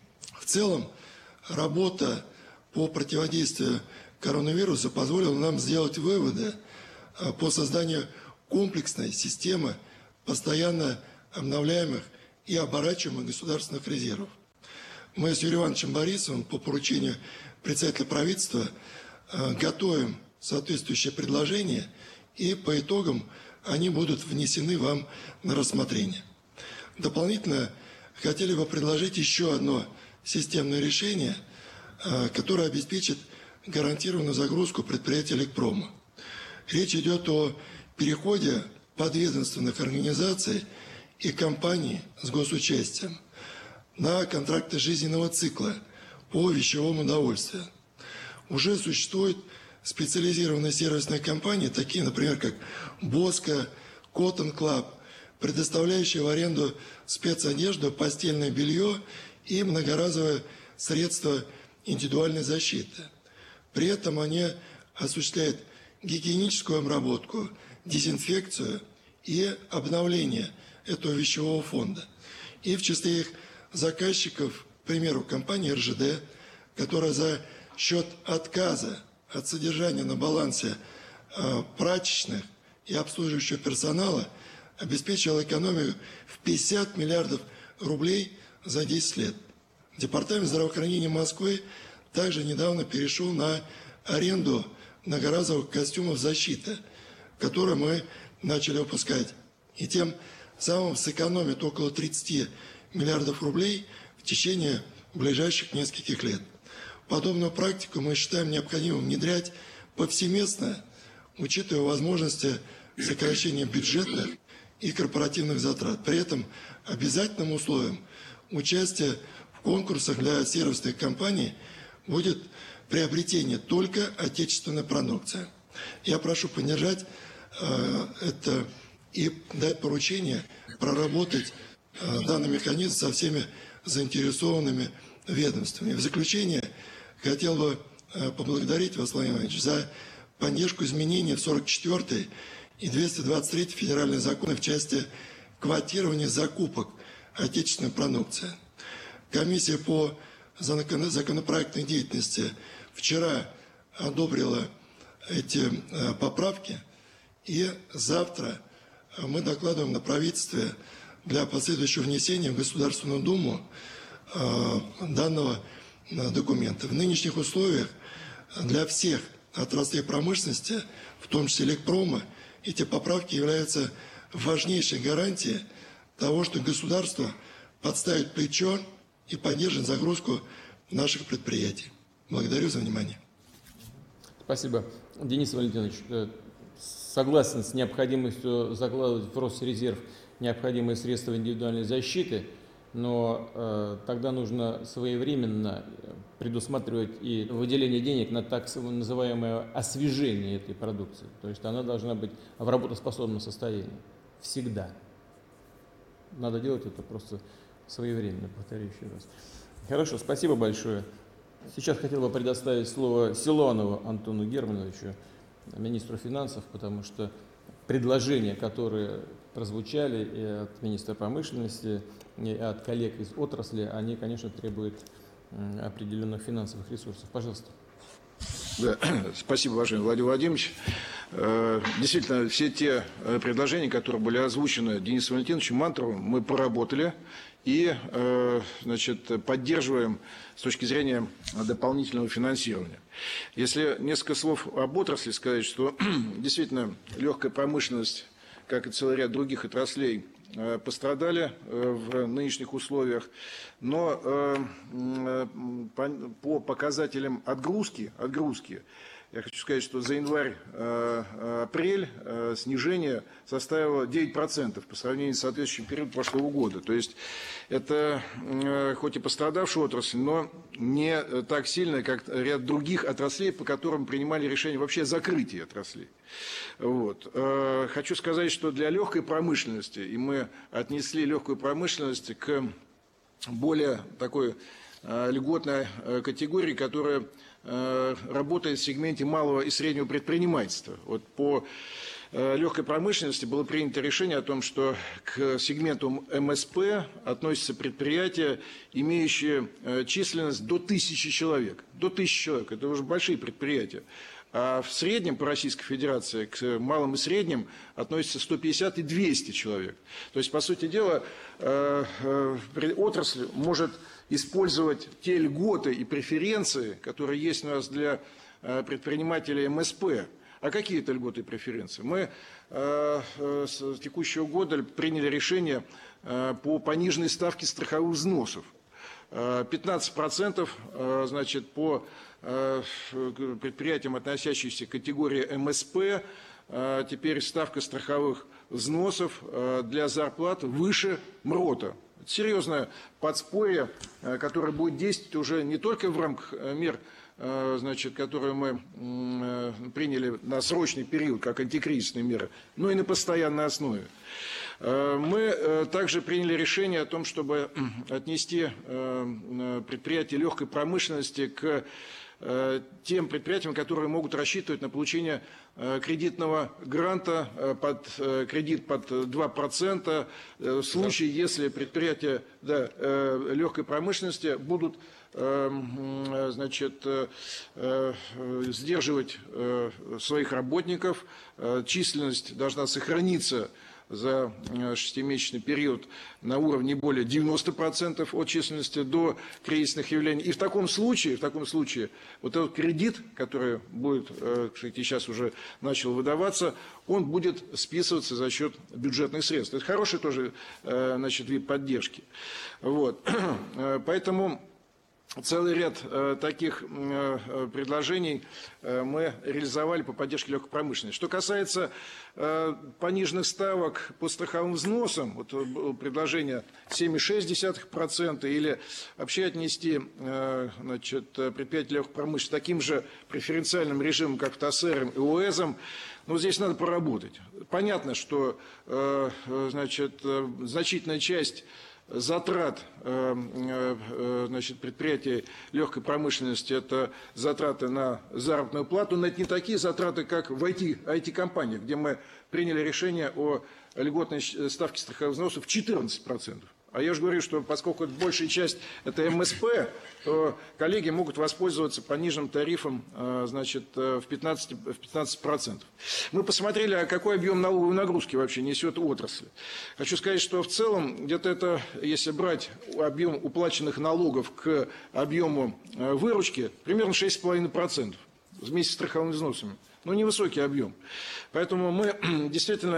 В целом, работа по противодействию коронавирусу позволила нам сделать выводы по созданию комплексной системы постоянно обновляемых и оборачиваемых государственных резервов. Мы с Юрием Ивановичем Борисовым по поручению председателя правительства готовим соответствующие предложения, и по итогам они будут внесены вам на рассмотрение. Дополнительно хотели бы предложить еще одно системное решение, которое обеспечит гарантированную загрузку предприятия Лекпрома. Речь идет о переходе подведомственных организаций и компаний с госучастием на контракты жизненного цикла по вещевому удовольствию. Уже существуют специализированные сервисные компании, такие, например, как Боско, Cotton Club, предоставляющие в аренду спецодежду, постельное белье и многоразовые средства индивидуальной защиты. При этом они осуществляют гигиеническую обработку, дезинфекцию и обновление этого вещевого фонда. И в числе их заказчиков, к примеру, компания РЖД, которая за счет отказа от содержания на балансе прачечных и обслуживающего персонала обеспечила экономию в 50 миллиардов рублей за 10 лет. Департамент здравоохранения Москвы также недавно перешел на аренду многоразовых костюмов защиты, которые мы начали выпускать. И тем самым сэкономит около 30 миллиардов рублей в течение ближайших нескольких лет. Подобную практику мы считаем необходимым внедрять повсеместно, учитывая возможности сокращения бюджетных и корпоративных затрат. При этом обязательным условием участия в конкурсах для сервисных компаний будет приобретение только отечественной продукции. Я прошу поддержать это и дать поручение проработать данный механизм со всеми заинтересованными ведомствами. В заключение хотел бы поблагодарить вас, Владимир Владимирович, за поддержку изменений в 44-й и 223-й федеральные законы в части квотирования закупок отечественной продукции. Комиссия по законопроектной деятельности вчера одобрила эти поправки, и завтра мы докладываем на правительстве для последующего внесения в Государственную Думу данного документа. В нынешних условиях для всех отраслей промышленности, в том числе Лекпрома, эти поправки являются важнейшей гарантией того, что государство подставит плечо и поддержит загрузку наших предприятий. Благодарю за внимание. Спасибо. Денис Валентинович, согласен с необходимостью закладывать в Росрезерв необходимые средства индивидуальной защиты, но тогда нужно своевременно предусматривать и выделение денег на так называемое освежение этой продукции. То есть она должна быть в работоспособном состоянии. Всегда. Надо делать это просто своевременно, повторю еще раз. Хорошо, спасибо большое. Сейчас хотел бы предоставить слово Силуанову Антону Германовичу, министру финансов, потому что предложения, которые прозвучали и от министра промышленности, и от коллег из отрасли, они, конечно, требуют определенных финансовых ресурсов. Пожалуйста. Да, спасибо, уважаемый Владимир Владимирович. Действительно, все те предложения, которые были озвучены Денисом Валентиновичем Мантуровым, мы проработали и, значит, поддерживаем с точки зрения дополнительного финансирования. Если несколько слов об отрасли сказать, что действительно легкая промышленность, как и целый ряд других отраслей, пострадали в нынешних условиях, но по показателям отгрузки, я хочу сказать, что за январь-апрель снижение составило 9% по сравнению с соответствующим периодом прошлого года. То есть это хоть и пострадавшая отрасль, но не так сильно, как ряд других отраслей, по которым принимали решение вообще о закрытии отраслей. Вот. Хочу сказать, что для легкой промышленности, и мы отнесли легкую промышленность к более такой льготной категории, которая работает в сегменте малого и среднего предпринимательства. Вот по легкой промышленности было принято решение о том, что к сегменту МСП относятся предприятия, имеющие численность до 1000 человек. До 1000 человек. Это уже большие предприятия. А в среднем по Российской Федерации к малым и средним относятся 150 и 200 человек. То есть, по сути дела, отрасль может использовать те льготы и преференции, которые есть у нас для предпринимателей МСП. А какие это льготы и преференции? Мы с текущего года приняли решение по пониженной ставке страховых взносов. 15% значит, по предприятиям, относящимся к категории МСП, теперь ставка страховых взносов для зарплат выше МРОТа. Это серьезное подспорье, которое будет действовать уже не только в рамках мер, значит, которые мы приняли на срочный период, как антикризисные меры, но и на постоянной основе. Мы также приняли решение о том, чтобы отнести предприятия легкой промышленности к тем предприятиям, которые могут рассчитывать на получение кредитного гранта под кредит под 2% в случае, если предприятия легкой промышленности будут значит, сдерживать своих работников, численность должна сохраниться за 6-месячный период на уровне не более 90% от численности до кризисных явлений. И в таком случае вот этот кредит, который будет, кстати, сейчас уже начал выдаваться, он будет списываться за счет бюджетных средств. Это хороший тоже, значит, вид поддержки. Вот. Поэтому целый ряд таких предложений мы реализовали по поддержке легкой промышленности. Что касается пониженных ставок по страховым взносам, вот предложение 7,6% или вообще отнести, значит, предприятия легкой промышленности таким же преференциальным режимом, как ТАСЭРом и ОЭЗом, но здесь надо поработать. Понятно, что, значит, значительная часть затрат, значит, предприятий легкой промышленности – это затраты на заработную плату, но это не такие затраты, как в IT-компаниях, где мы приняли решение о льготной ставке страховых взносов в 14%. А я же говорю, что поскольку большая часть это МСП, то коллеги могут воспользоваться пониженным тарифом, значит, в 15%. Мы посмотрели, а какой объем налоговой нагрузки вообще несет отрасль. Хочу сказать, что в целом где-то это, если брать объем уплаченных налогов к объему выручки, примерно 6,5% вместе с страховыми взносами. Ну, невысокий объем. Поэтому мы действительно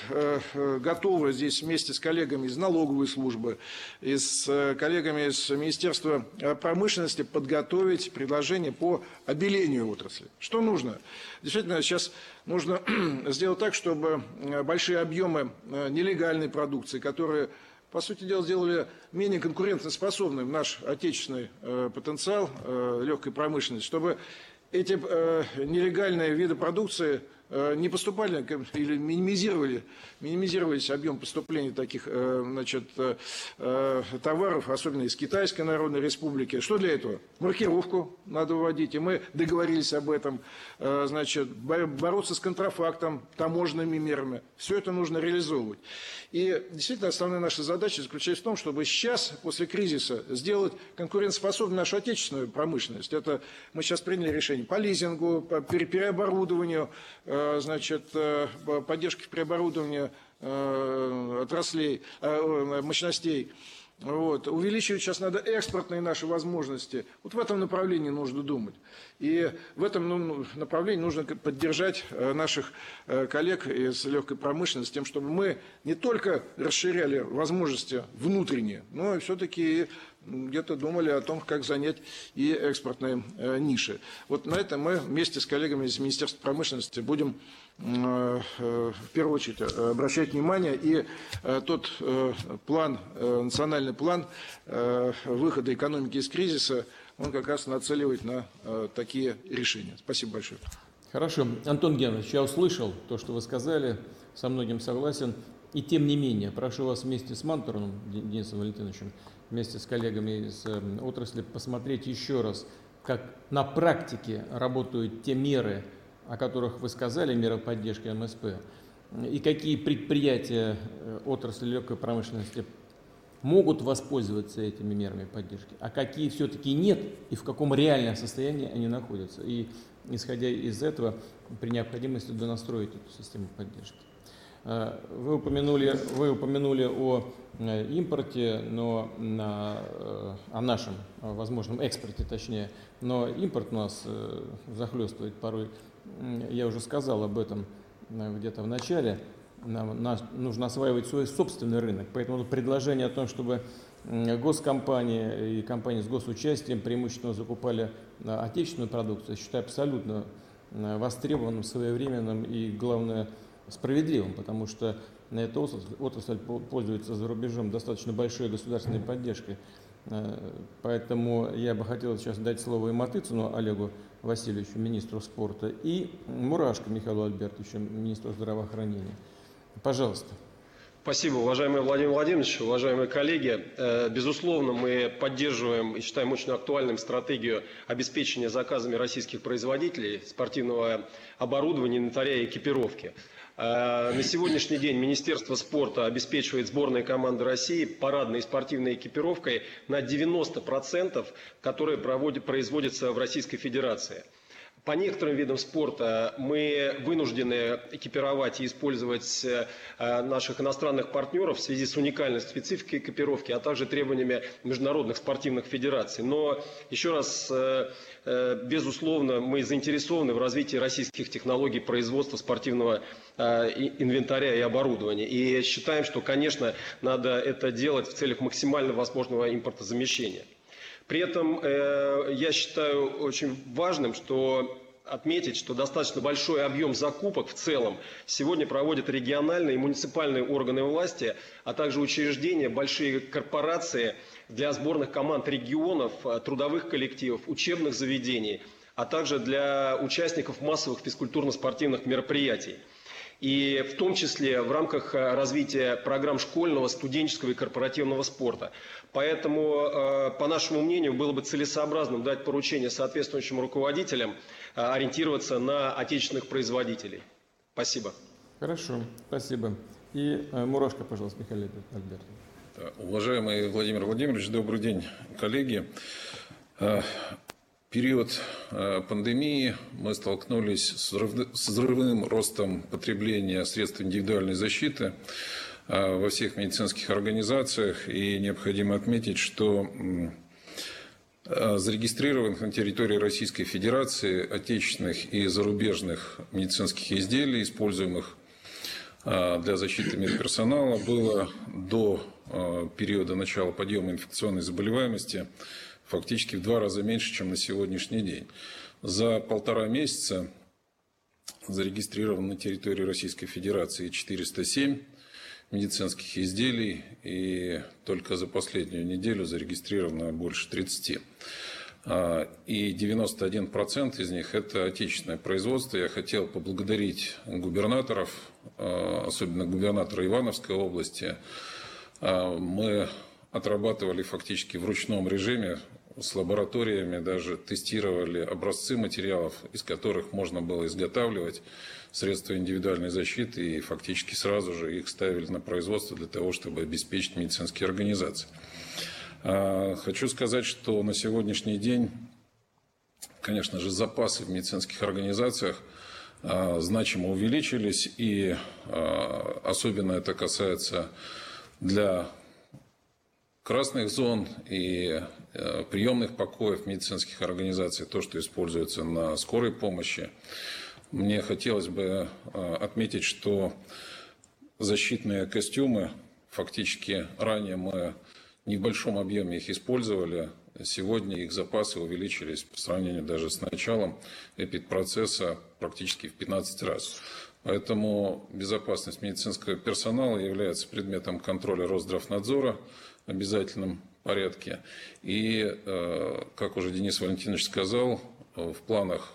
готовы здесь вместе с коллегами из налоговой службы и с коллегами из Министерства промышленности подготовить предложение по обелению отрасли. Что нужно? Действительно, сейчас нужно сделать так, чтобы большие объемы нелегальной продукции, которые, по сути дела, сделали менее конкурентоспособным наш отечественный потенциал легкой промышленности, чтобы эти нелегальные виды продукции не поступали или минимизировались объем поступления таких, значит, товаров, особенно из Китайской Народной Республики. Что для этого? Маркировку надо вводить, и мы договорились об этом. Значит, бороться с контрафактом, таможенными мерами. Все это нужно реализовывать. И действительно основная наша задача заключается в том, чтобы сейчас, после кризиса, сделать конкурентоспособной нашу отечественную промышленность. Это мы сейчас приняли решение по лизингу, по переоборудованию, значит, поддержки в переоборудовании отраслей, мощностей. Вот. Увеличивать сейчас надо экспортные наши возможности. Вот в этом направлении нужно думать. И в этом направлении нужно поддержать наших коллег из легкой промышленности, тем, чтобы мы не только расширяли возможности внутренние, но и все-таки где-то думали о том, как занять и экспортные ниши. Вот на это мы вместе с коллегами из Министерства промышленности будем в первую очередь обращать внимание. И тот план, национальный план выхода экономики из кризиса, он как раз нацеливает на такие решения. Спасибо большое. Хорошо. Антон Генович, я услышал то, что вы сказали, со многим согласен. И тем не менее, прошу вас вместе с Мантуровым Денисом Валентиновичем, вместе с коллегами из отрасли посмотреть еще раз, как на практике работают те меры, о которых вы сказали, меры поддержки МСП, и какие предприятия отрасли легкой промышленности могут воспользоваться этими мерами поддержки, а какие все-таки нет, и в каком реальном состоянии они находятся. И, исходя из этого, при необходимости донастроить эту систему поддержки. Вы упомянули о импорте, но о нашем возможном экспорте, точнее, но импорт у нас захлестывает порой. Я уже сказал об этом где-то в начале. Нам нужно осваивать свой собственный рынок, поэтому предложение о том, чтобы госкомпании и компании с госучастием преимущественно закупали отечественную продукцию, я считаю абсолютно востребованным, своевременным и, главное, справедливым, потому что эта отрасль пользуется за рубежом достаточно большой государственной поддержкой. Поэтому я бы хотел сейчас дать слово и Матыцыну Олегу Васильевичу, министру спорта, и Мурашко Михаилу Альбертовичу, министру здравоохранения. Пожалуйста. Спасибо, уважаемый Владимир Владимирович, уважаемые коллеги. Безусловно, мы поддерживаем и считаем очень актуальным стратегию обеспечения заказами российских производителей спортивного оборудования, инвентаря и экипировки. На сегодняшний день Министерство спорта обеспечивает сборные команды России парадной и спортивной экипировкой на 90%, которые производятся в Российской Федерации. По некоторым видам спорта мы вынуждены экипировать и использовать наших иностранных партнеров в связи с уникальной спецификой экипировки, а также требованиями международных спортивных федераций. Но, еще раз, безусловно, мы заинтересованы в развитии российских технологий производства спортивного инвентаря и оборудования. И считаем, что, конечно, надо это делать в целях максимально возможного импортозамещения. При этом я считаю очень важным, отметить, что достаточно большой объем закупок в целом сегодня проводят региональные и муниципальные органы власти, а также учреждения, большие корпорации для сборных команд регионов, трудовых коллективов, учебных заведений, а также для участников массовых физкультурно-спортивных мероприятий. И в том числе в рамках развития программ школьного, студенческого и корпоративного спорта. Поэтому, по нашему мнению, было бы целесообразным дать поручение соответствующим руководителям ориентироваться на отечественных производителей. Спасибо. Хорошо, спасибо. И Мурашко, пожалуйста, Михаил Альбертович. Уважаемый Владимир Владимирович, добрый день, коллеги. Период пандемии мы столкнулись с взрывным ростом потребления средств индивидуальной защиты во всех медицинских организациях. И необходимо отметить, что зарегистрированных на территории Российской Федерации отечественных и зарубежных медицинских изделий, используемых для защиты медперсонала, было до периода начала подъема инфекционной заболеваемости фактически в 2 раза меньше, чем на сегодняшний день. За 1,5 месяца зарегистрировано на территории Российской Федерации 407 медицинских изделий, и только за последнюю неделю зарегистрировано больше 30. И 91% из них – это отечественное производство. Я хотел поблагодарить губернаторов, особенно губернатора Ивановской области. Мы отрабатывали фактически в ручном режиме с лабораториями, даже тестировали образцы материалов, из которых можно было изготавливать средства индивидуальной защиты, и фактически сразу же их ставили на производство для того, чтобы обеспечить медицинские организации. Хочу сказать, что на сегодняшний день, конечно же, запасы в медицинских организациях значимо увеличились, и особенно это касается для красных зон и приемных покоев медицинских организаций, то, что используется на скорой помощи. Мне хотелось бы отметить, что защитные костюмы, фактически ранее мы не в большом объеме их использовали, сегодня их запасы увеличились по сравнению даже с началом эпидпроцесса практически в 15 раз. Поэтому безопасность медицинского персонала является предметом контроля Росздравнадзора в обязательном порядке. И, как уже Денис Валентинович сказал, в планах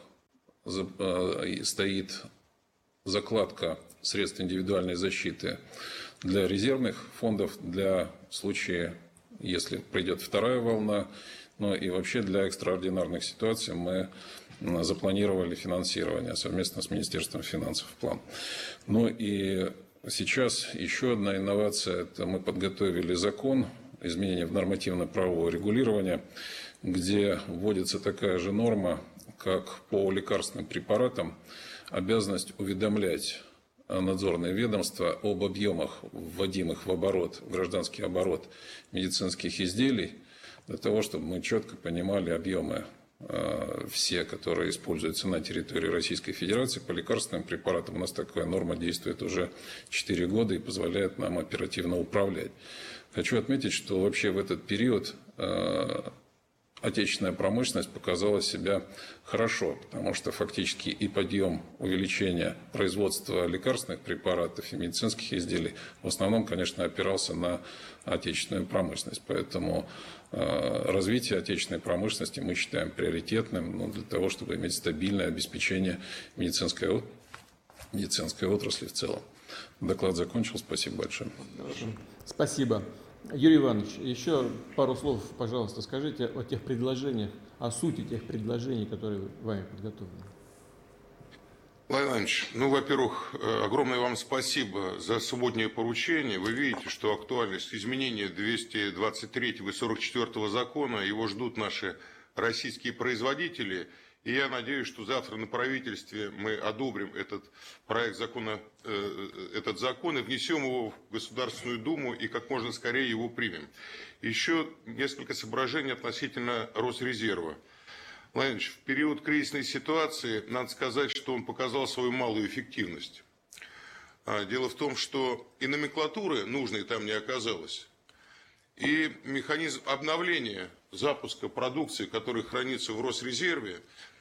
стоит закладка средств индивидуальной защиты для резервных фондов, для случая, если придет 2-я волна, но и вообще для экстраординарных ситуаций мы запланировали финансирование совместно с Министерством финансов в план. Ну и сейчас еще одна инновация – это мы подготовили закон, изменения в нормативно-правовое регулирование, где вводится такая же норма, как по лекарственным препаратам, обязанность уведомлять надзорные ведомства об объемах, вводимых в оборот, в гражданский оборот медицинских изделий, для того, чтобы мы четко понимали объемы все, которые используются на территории Российской Федерации по лекарственным препаратам. У нас такая норма действует уже 4 года и позволяет нам оперативно управлять. Хочу отметить, что вообще в этот период отечественная промышленность показала себя хорошо, потому что фактически и подъем увеличения производства лекарственных препаратов и медицинских изделий в основном, конечно, опирался на отечественную промышленность. Поэтому развитие отечественной промышленности мы считаем приоритетным, для того, чтобы иметь стабильное обеспечение медицинской отрасли в целом. Доклад закончил. Спасибо большое. Спасибо. Юрий Иванович, еще пару слов, пожалуйста, скажите о тех предложениях, о сути тех предложений, которые вами подготовлены. Владимир Иванович, во-первых, огромное вам спасибо за субботнее поручение. Вы видите, что актуальность изменения 223 и 44 закона, его ждут наши российские производители. И я надеюсь, что завтра на правительстве мы одобрим этот проект закона, этот закон и внесем его в Государственную Думу и как можно скорее его примем. Еще несколько соображений относительно Росрезерва. Владимир Ильич, в период кризисной ситуации надо сказать, что он показал свою малую эффективность. Дело в том, что и номенклатуры нужной там не оказалось, и механизм обновления запуска продукции, которая хранится в Росрезерве,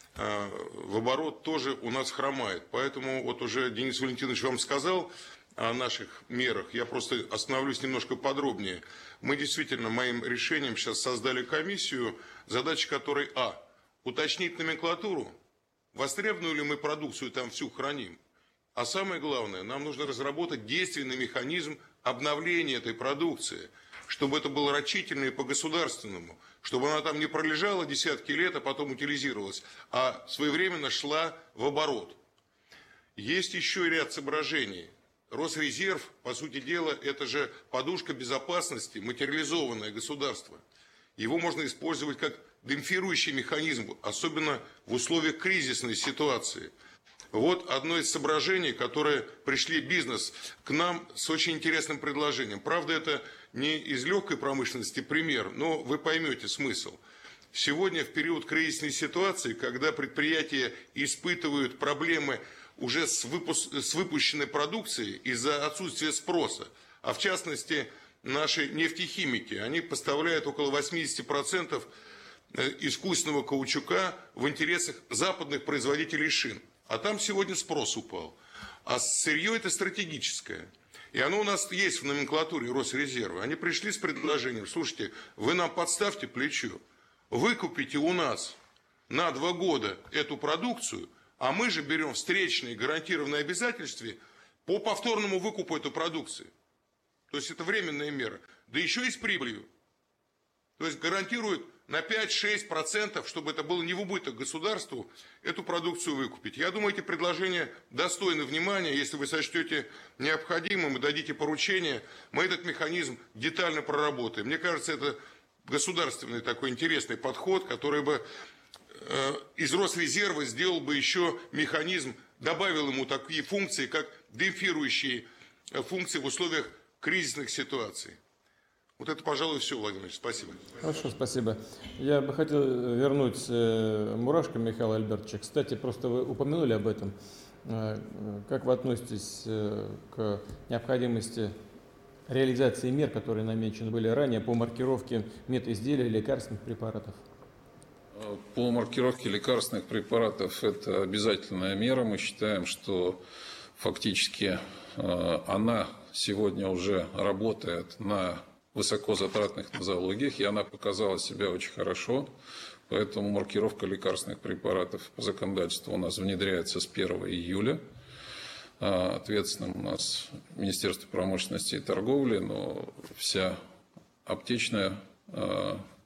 в оборот тоже у нас хромает. Поэтому вот уже Денис Валентинович вам сказал о наших мерах. Я просто остановлюсь немножко подробнее. Мы действительно моим решением сейчас создали комиссию, задача которой уточнить номенклатуру, востребованную ли мы продукцию там всю храним. А самое главное, нам нужно разработать действенный механизм обновления этой продукции, чтобы это было рачительно и по-государственному, чтобы она там не пролежала десятки лет, а потом утилизировалась, а своевременно шла в оборот. Есть еще ряд соображений. Росрезерв, по сути дела, это же подушка безопасности, материализованное государство. Его можно использовать как демпфирующий механизм, особенно в условиях кризисной ситуации. Вот одно из соображений, которые пришли бизнес к нам с очень интересным предложением. Правда, это не из легкой промышленности пример, но вы поймете смысл. Сегодня, в период кризисной ситуации, когда предприятия испытывают проблемы уже с выпущенной продукцией из-за отсутствия спроса, а в частности наши нефтехимики, они поставляют около 80% искусственного каучука в интересах западных производителей шин. А там сегодня спрос упал. А сырье это стратегическое. И оно у нас есть в номенклатуре Росрезерва. Они пришли с предложением: слушайте, вы нам подставьте плечо, выкупите у нас на 2 года эту продукцию, а мы же берем встречные гарантированные обязательства по повторному выкупу этой продукции. То есть это временная мера. Да еще и с прибылью. То есть гарантируют на 5-6%, чтобы это было не в убыток государству, эту продукцию выкупить. Я думаю, эти предложения достойны внимания. Если вы сочтете необходимым и дадите поручение, мы этот механизм детально проработаем. Мне кажется, это государственный такой интересный подход, который бы из Росрезерва сделал бы еще механизм, добавил ему такие функции, как демпфирующие функции в условиях кризисных ситуаций. Вот это, пожалуй, все, Владимир Ильич. Спасибо. Хорошо, спасибо. Я бы хотел вернуть мурашко Михаила Альбертовича. Кстати, просто вы упомянули об этом. Как вы относитесь к необходимости реализации мер, которые намечены были ранее по маркировке медизделий и лекарственных препаратов? По маркировке лекарственных препаратов это обязательная мера. Мы считаем, что фактически она сегодня уже работает на высокозатратных нозологиях, и она показала себя очень хорошо. Поэтому маркировка лекарственных препаратов по законодательству у нас внедряется с 1 июля. Ответственным у нас Министерство промышленности и торговли, но вся аптечная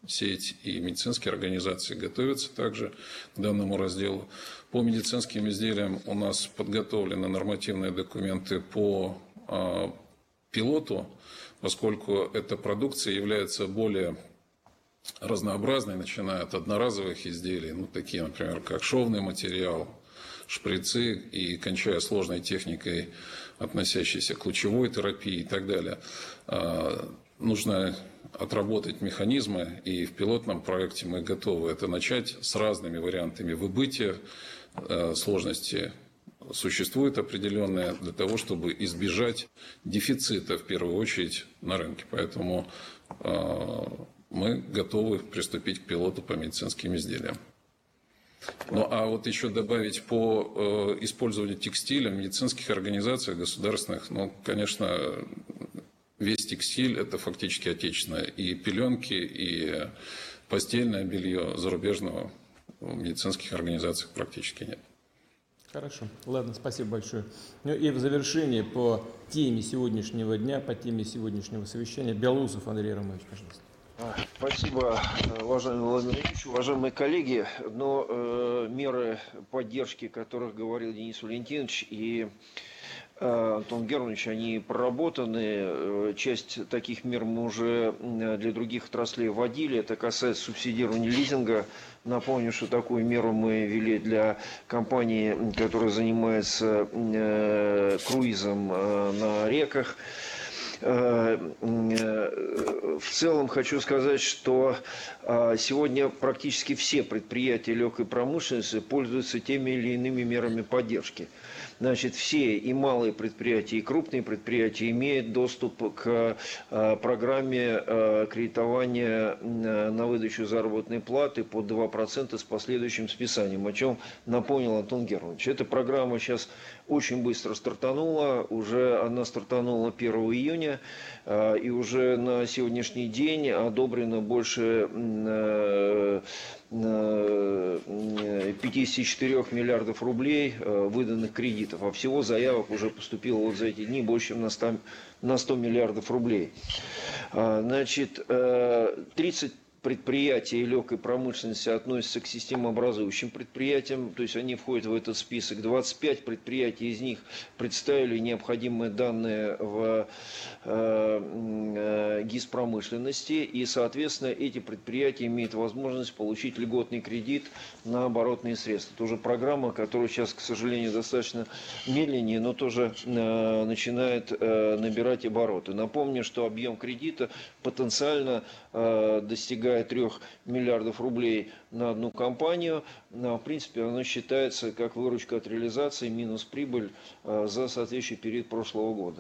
сеть, и медицинские организации готовятся также к данному разделу. По медицинским изделиям у нас подготовлены нормативные документы по пилоту, поскольку эта продукция является более разнообразной, начиная от одноразовых изделий, ну, такие, например, как шовный материал, шприцы, и кончая сложной техникой, относящейся к лучевой терапии и так далее. Нужно отработать механизмы, и в пилотном проекте мы готовы это начать с разными вариантами выбытия. Сложности существуют определенные для того, чтобы избежать дефицита, в первую очередь, на рынке. Поэтому мы готовы приступить к пилоту по медицинским изделиям. Ну, а вот еще добавить по использованию текстиля в медицинских организациях государственных, ну, конечно, весь текстиль – это фактически отечественное. И пеленки, и постельное белье зарубежного в медицинских организациях практически нет. Хорошо. Ладно, спасибо большое. Ну и в завершении по теме сегодняшнего дня, по теме сегодняшнего совещания, Белоусов Андрей Романович, пожалуйста. Спасибо, уважаемый Владимир Ильич, уважаемые коллеги. Но меры поддержки, о которых говорил Денис Валентинович и Антон Германович, они проработаны. Часть таких мер мы уже для других отраслей вводили. Это касается субсидирования лизинга. Напомню, что такую меру мы ввели для компании, которая занимается круизом на реках. В целом хочу сказать, что сегодня практически все предприятия легкой промышленности пользуются теми или иными мерами поддержки. Значит, все и малые предприятия, и крупные предприятия имеют доступ к программе кредитования на выдачу заработной платы под 2% с последующим списанием, о чем напомнил Антон Германович. Эта программа сейчас очень быстро стартанула, уже она стартанула 1 июня, и уже на сегодняшний день одобрено больше 54 миллиардов рублей выданных кредитов, а всего заявок уже поступило вот за эти дни больше, чем на 100 миллиардов рублей. Значит, 30 предприятия легкой промышленности относятся к системообразующим предприятиям, то есть они входят в этот список. 25 предприятий из них представили необходимые данные в ГИС промышленности, и, соответственно, эти предприятия имеют возможность получить льготный кредит на оборотные средства. Это уже программа, которая сейчас, к сожалению, достаточно медленнее, но тоже начинает набирать обороты. Напомню, что объем кредита потенциально достигает 3 миллиардов рублей на одну компанию. В принципе, оно считается как выручка от реализации минус прибыль за соответствующий период прошлого года.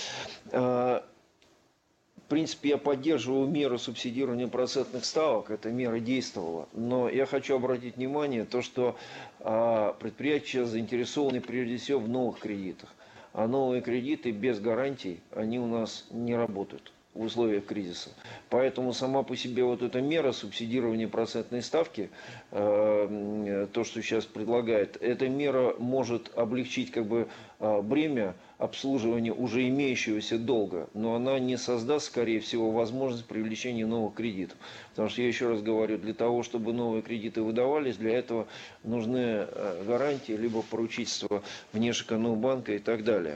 В принципе, я поддерживаю меру субсидирования процентных ставок. Эта мера действовала. Но я хочу обратить внимание, то, что предприятия сейчас заинтересованы прежде всего в новых кредитах. А новые кредиты без гарантий, они у нас не работают в условиях кризиса. Поэтому сама по себе вот эта мера субсидирования процентной ставки, то, что сейчас предлагает, эта мера может облегчить как бы бремя обслуживания уже имеющегося долга, но она не создаст, скорее всего, возможность привлечения новых кредитов. Потому что, я еще раз говорю, для того, чтобы новые кредиты выдавались, для этого нужны гарантии, либо поручительство Внешэкономбанка и так далее.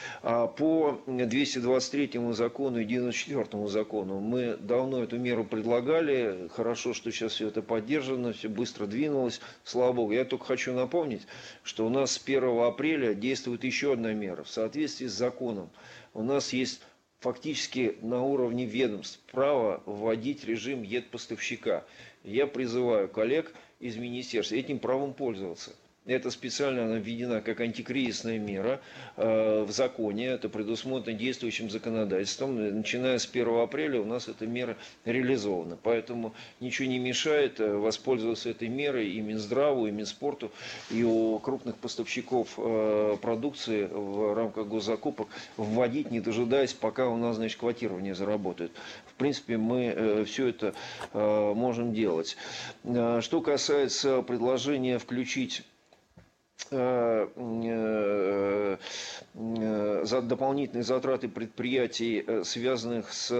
По 223 закону и 94 закону мы давно эту меру предлагали. Хорошо, что сейчас все это поддержано, все быстро двинулось, слава богу. Я только хочу напомнить, что у нас с 1 апреля действует еще одна мера. В соответствии с законом у нас есть фактически на уровне ведомств право вводить режим ЕД-поставщика. Я призываю коллег из министерства этим правом пользоваться. Это специально она введена как антикризисная мера в законе. Это предусмотрено действующим законодательством. Начиная с 1 апреля у нас эта мера реализована. Поэтому ничего не мешает воспользоваться этой мерой и Минздраву, и Минспорту, и у крупных поставщиков продукции в рамках госзакупок вводить, не дожидаясь, пока у нас, значит, квотирование заработает. В принципе, мы все это можем делать. Что касается предложения включить дополнительные затраты предприятий, связанных с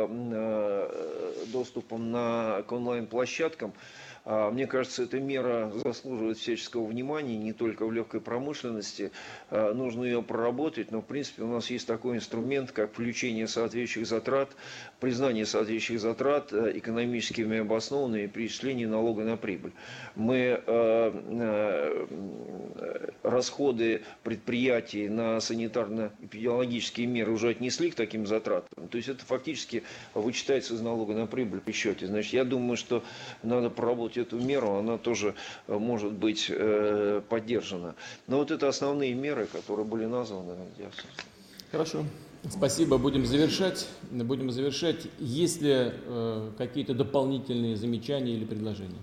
доступом к онлайн-площадкам. Мне кажется, эта мера заслуживает всяческого внимания, не только в легкой промышленности. Нужно ее проработать, но в принципе у нас есть такой инструмент, как включение соответствующих затрат, признание соответствующих затрат экономическими обоснованными при исчислении налога на прибыль. Мы расходы предприятий на санитарно-эпидемиологические меры уже отнесли к таким затратам. То есть это фактически вычитается из налога на прибыль при счете. Значит, я думаю, что надо проработать эту меру, она тоже может быть поддержана. Но вот это основные меры, которые были названы. Хорошо. Спасибо. Будем завершать. Есть ли какие-то дополнительные замечания или предложения?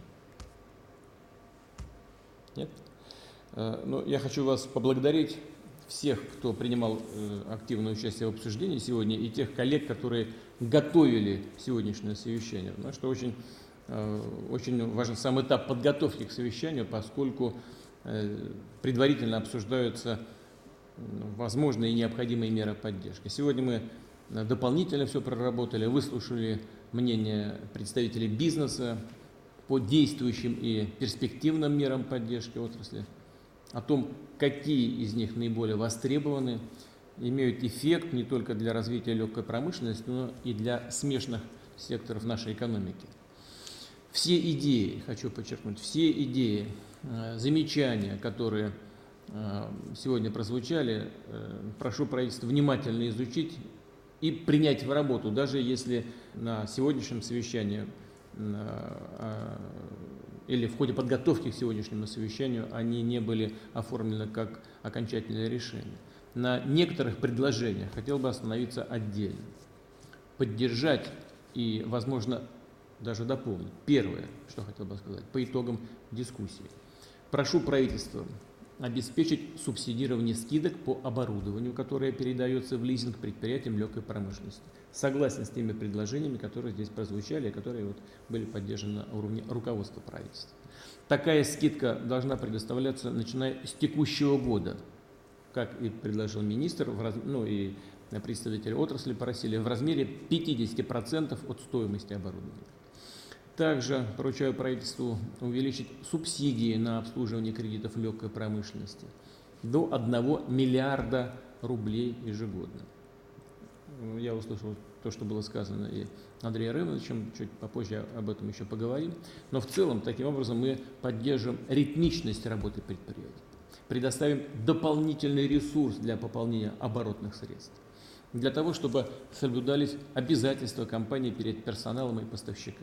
Нет? Но я хочу вас поблагодарить, всех, кто принимал активное участие в обсуждении сегодня, и тех коллег, которые готовили сегодняшнее совещание. Потому что очень важен сам этап подготовки к совещанию, поскольку предварительно обсуждаются возможные и необходимые меры поддержки. Сегодня мы дополнительно все проработали, выслушали мнение представителей бизнеса по действующим и перспективным мерам поддержки отрасли, о том, какие из них наиболее востребованы, имеют эффект не только для развития легкой промышленности, но и для смежных секторов нашей экономики. Все идеи, хочу подчеркнуть, все идеи, замечания, которые сегодня прозвучали, прошу правительство внимательно изучить и принять в работу, даже если на сегодняшнем совещании или в ходе подготовки к сегодняшнему совещанию они не были оформлены как окончательное решение. На некоторых предложениях хотел бы остановиться отдельно, поддержать и, возможно, даже дополнить. Первое, что хотел бы сказать, по итогам дискуссии. Прошу правительство обеспечить субсидирование скидок по оборудованию, которое передается в лизинг предприятиям легкой промышленности. Согласен с теми предложениями, которые здесь прозвучали, и которые были поддержаны на уровне руководства правительства. Такая скидка должна предоставляться, начиная с текущего года, как и предложил министр, и представители отрасли просили, в размере 50% от стоимости оборудования. Также поручаю правительству увеличить субсидии на обслуживание кредитов легкой промышленности до 1 миллиарда рублей ежегодно. Я услышал то, что было сказано и Андреем Рымовичем, чуть попозже об этом еще поговорим. Но в целом, таким образом, мы поддержим ритмичность работы предприятий, предоставим дополнительный ресурс для пополнения оборотных средств, для того, чтобы соблюдались обязательства компании перед персоналом и поставщиками.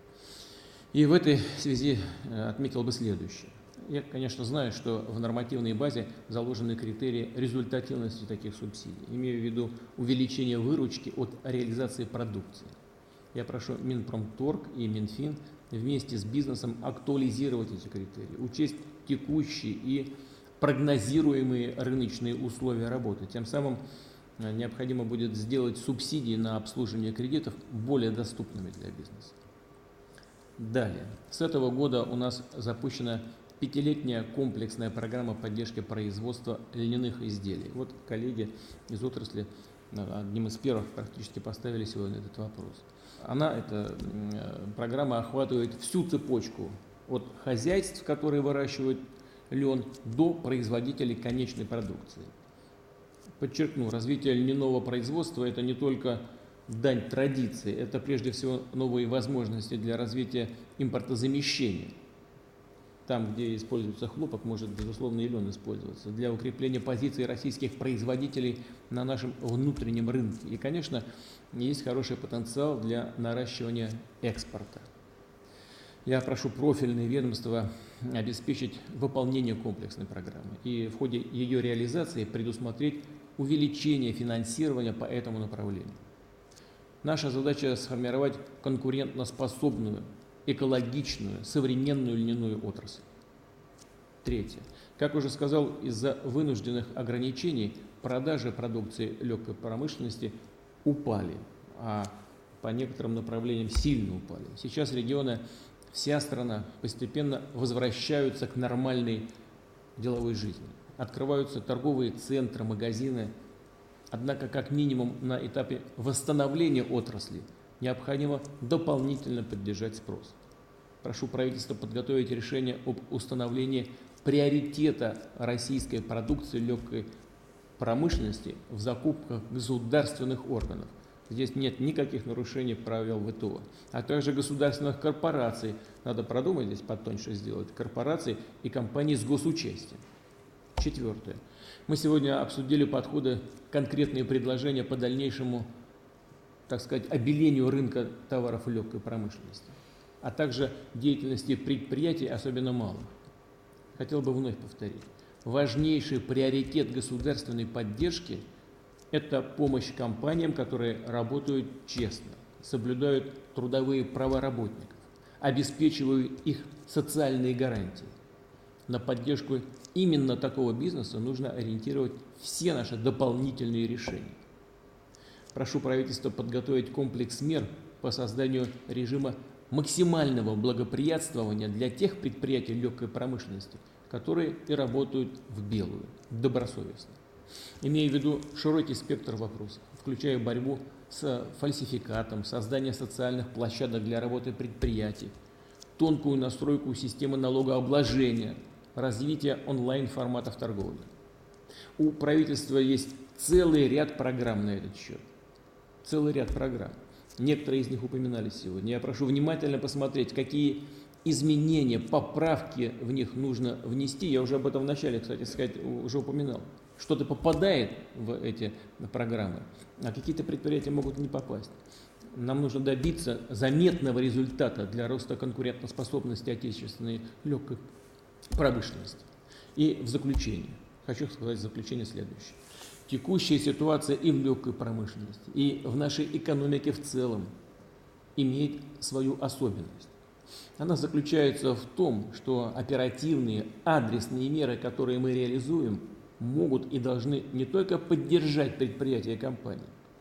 И в этой связи отметил бы следующее. Я, конечно, знаю, что в нормативной базе заложены критерии результативности таких субсидий. Имею в виду увеличение выручки от реализации продукции. Я прошу Минпромторг и Минфин вместе с бизнесом актуализировать эти критерии, учесть текущие и прогнозируемые рыночные условия работы. Тем самым необходимо будет сделать субсидии на обслуживание кредитов более доступными для бизнеса. Далее. С этого года у нас запущена 5-летняя комплексная программа поддержки производства льняных изделий. Вот коллеги из отрасли одним из первых практически поставили сегодня этот вопрос. Эта программа охватывает всю цепочку от хозяйств, которые выращивают лен, до производителей конечной продукции. Подчеркну, развитие льняного производства – это не только дань традиции, это прежде всего новые возможности для развития импортозамещения. Там, где используется хлопок, может, безусловно, и лен использоваться для укрепления позиций российских производителей на нашем внутреннем рынке. И, конечно, есть хороший потенциал для наращивания экспорта. Я прошу профильные ведомства обеспечить выполнение комплексной программы и в ходе ее реализации предусмотреть увеличение финансирования по этому направлению. Наша задача – сформировать конкурентоспособную, экологичную, современную льняную отрасль. Третье. Как уже сказал, из-за вынужденных ограничений продажи продукции легкой промышленности упали, а по некоторым направлениям сильно упали. Сейчас регионы, вся страна постепенно возвращаются к нормальной деловой жизни. Открываются торговые центры, магазины. Однако, как минимум на этапе восстановления отрасли необходимо дополнительно поддержать спрос. Прошу правительство подготовить решение об установлении приоритета российской продукции легкой промышленности в закупках государственных органов. Здесь нет никаких нарушений правил ВТО. А также государственных корпораций. Надо продумать здесь потоньше сделать. Корпораций и компаний с госучастием. Четвертое. Мы сегодня обсудили подходы, конкретные предложения по дальнейшему, так сказать, обелению рынка товаров легкой промышленности, а также деятельности предприятий, особенно малых. Хотел бы вновь повторить. Важнейший приоритет государственной поддержки – это помощь компаниям, которые работают честно, соблюдают трудовые права работников, обеспечивают их социальные гарантии. На поддержку именно такого бизнеса нужно ориентировать все наши дополнительные решения. Прошу правительство подготовить комплекс мер по созданию режима максимального благоприятствования для тех предприятий легкой промышленности, которые и работают в белую, добросовестно. Имея в виду широкий спектр вопросов, включая борьбу с фальсификатом, создание социальных площадок для работы предприятий, тонкую настройку системы налогообложения, развитие онлайн-форматов торговли. У правительства есть целый ряд программ на этот счет. Целый ряд программ. Некоторые из них упоминались сегодня. Я прошу внимательно посмотреть, какие изменения, поправки в них нужно внести. Я уже об этом в начале, кстати сказать, уже упоминал. Что-то попадает в эти программы, а какие-то предприятия могут не попасть. Нам нужно добиться заметного результата для роста конкурентоспособности отечественной легкой промышленности. И в заключение, хочу сказать в заключение следующее. Текущая ситуация и в легкой промышленности, и в нашей экономике в целом имеет свою особенность. Она заключается в том, что оперативные, адресные меры, которые мы реализуем, могут и должны не только поддержать предприятия и компании,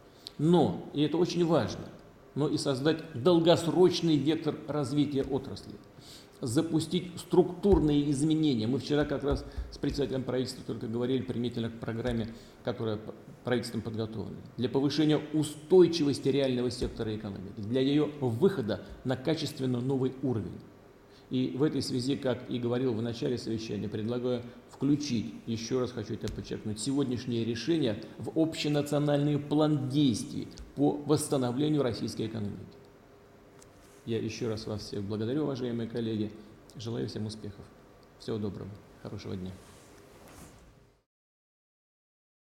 но, и это очень важно, но и создать долгосрочный вектор развития отрасли, запустить структурные изменения. Мы вчера как раз с председателем правительства только говорили применительно к программе, которая правительством подготовлена, для повышения устойчивости реального сектора экономики, для ее выхода на качественно новый уровень. И в этой связи, как и говорил в начале совещания, предлагаю включить, еще раз хочу это подчеркнуть, сегодняшнее решение в общенациональный план действий по восстановлению российской экономики. Я еще раз вас всех благодарю, уважаемые коллеги. Желаю всем успехов. Всего доброго. Хорошего дня.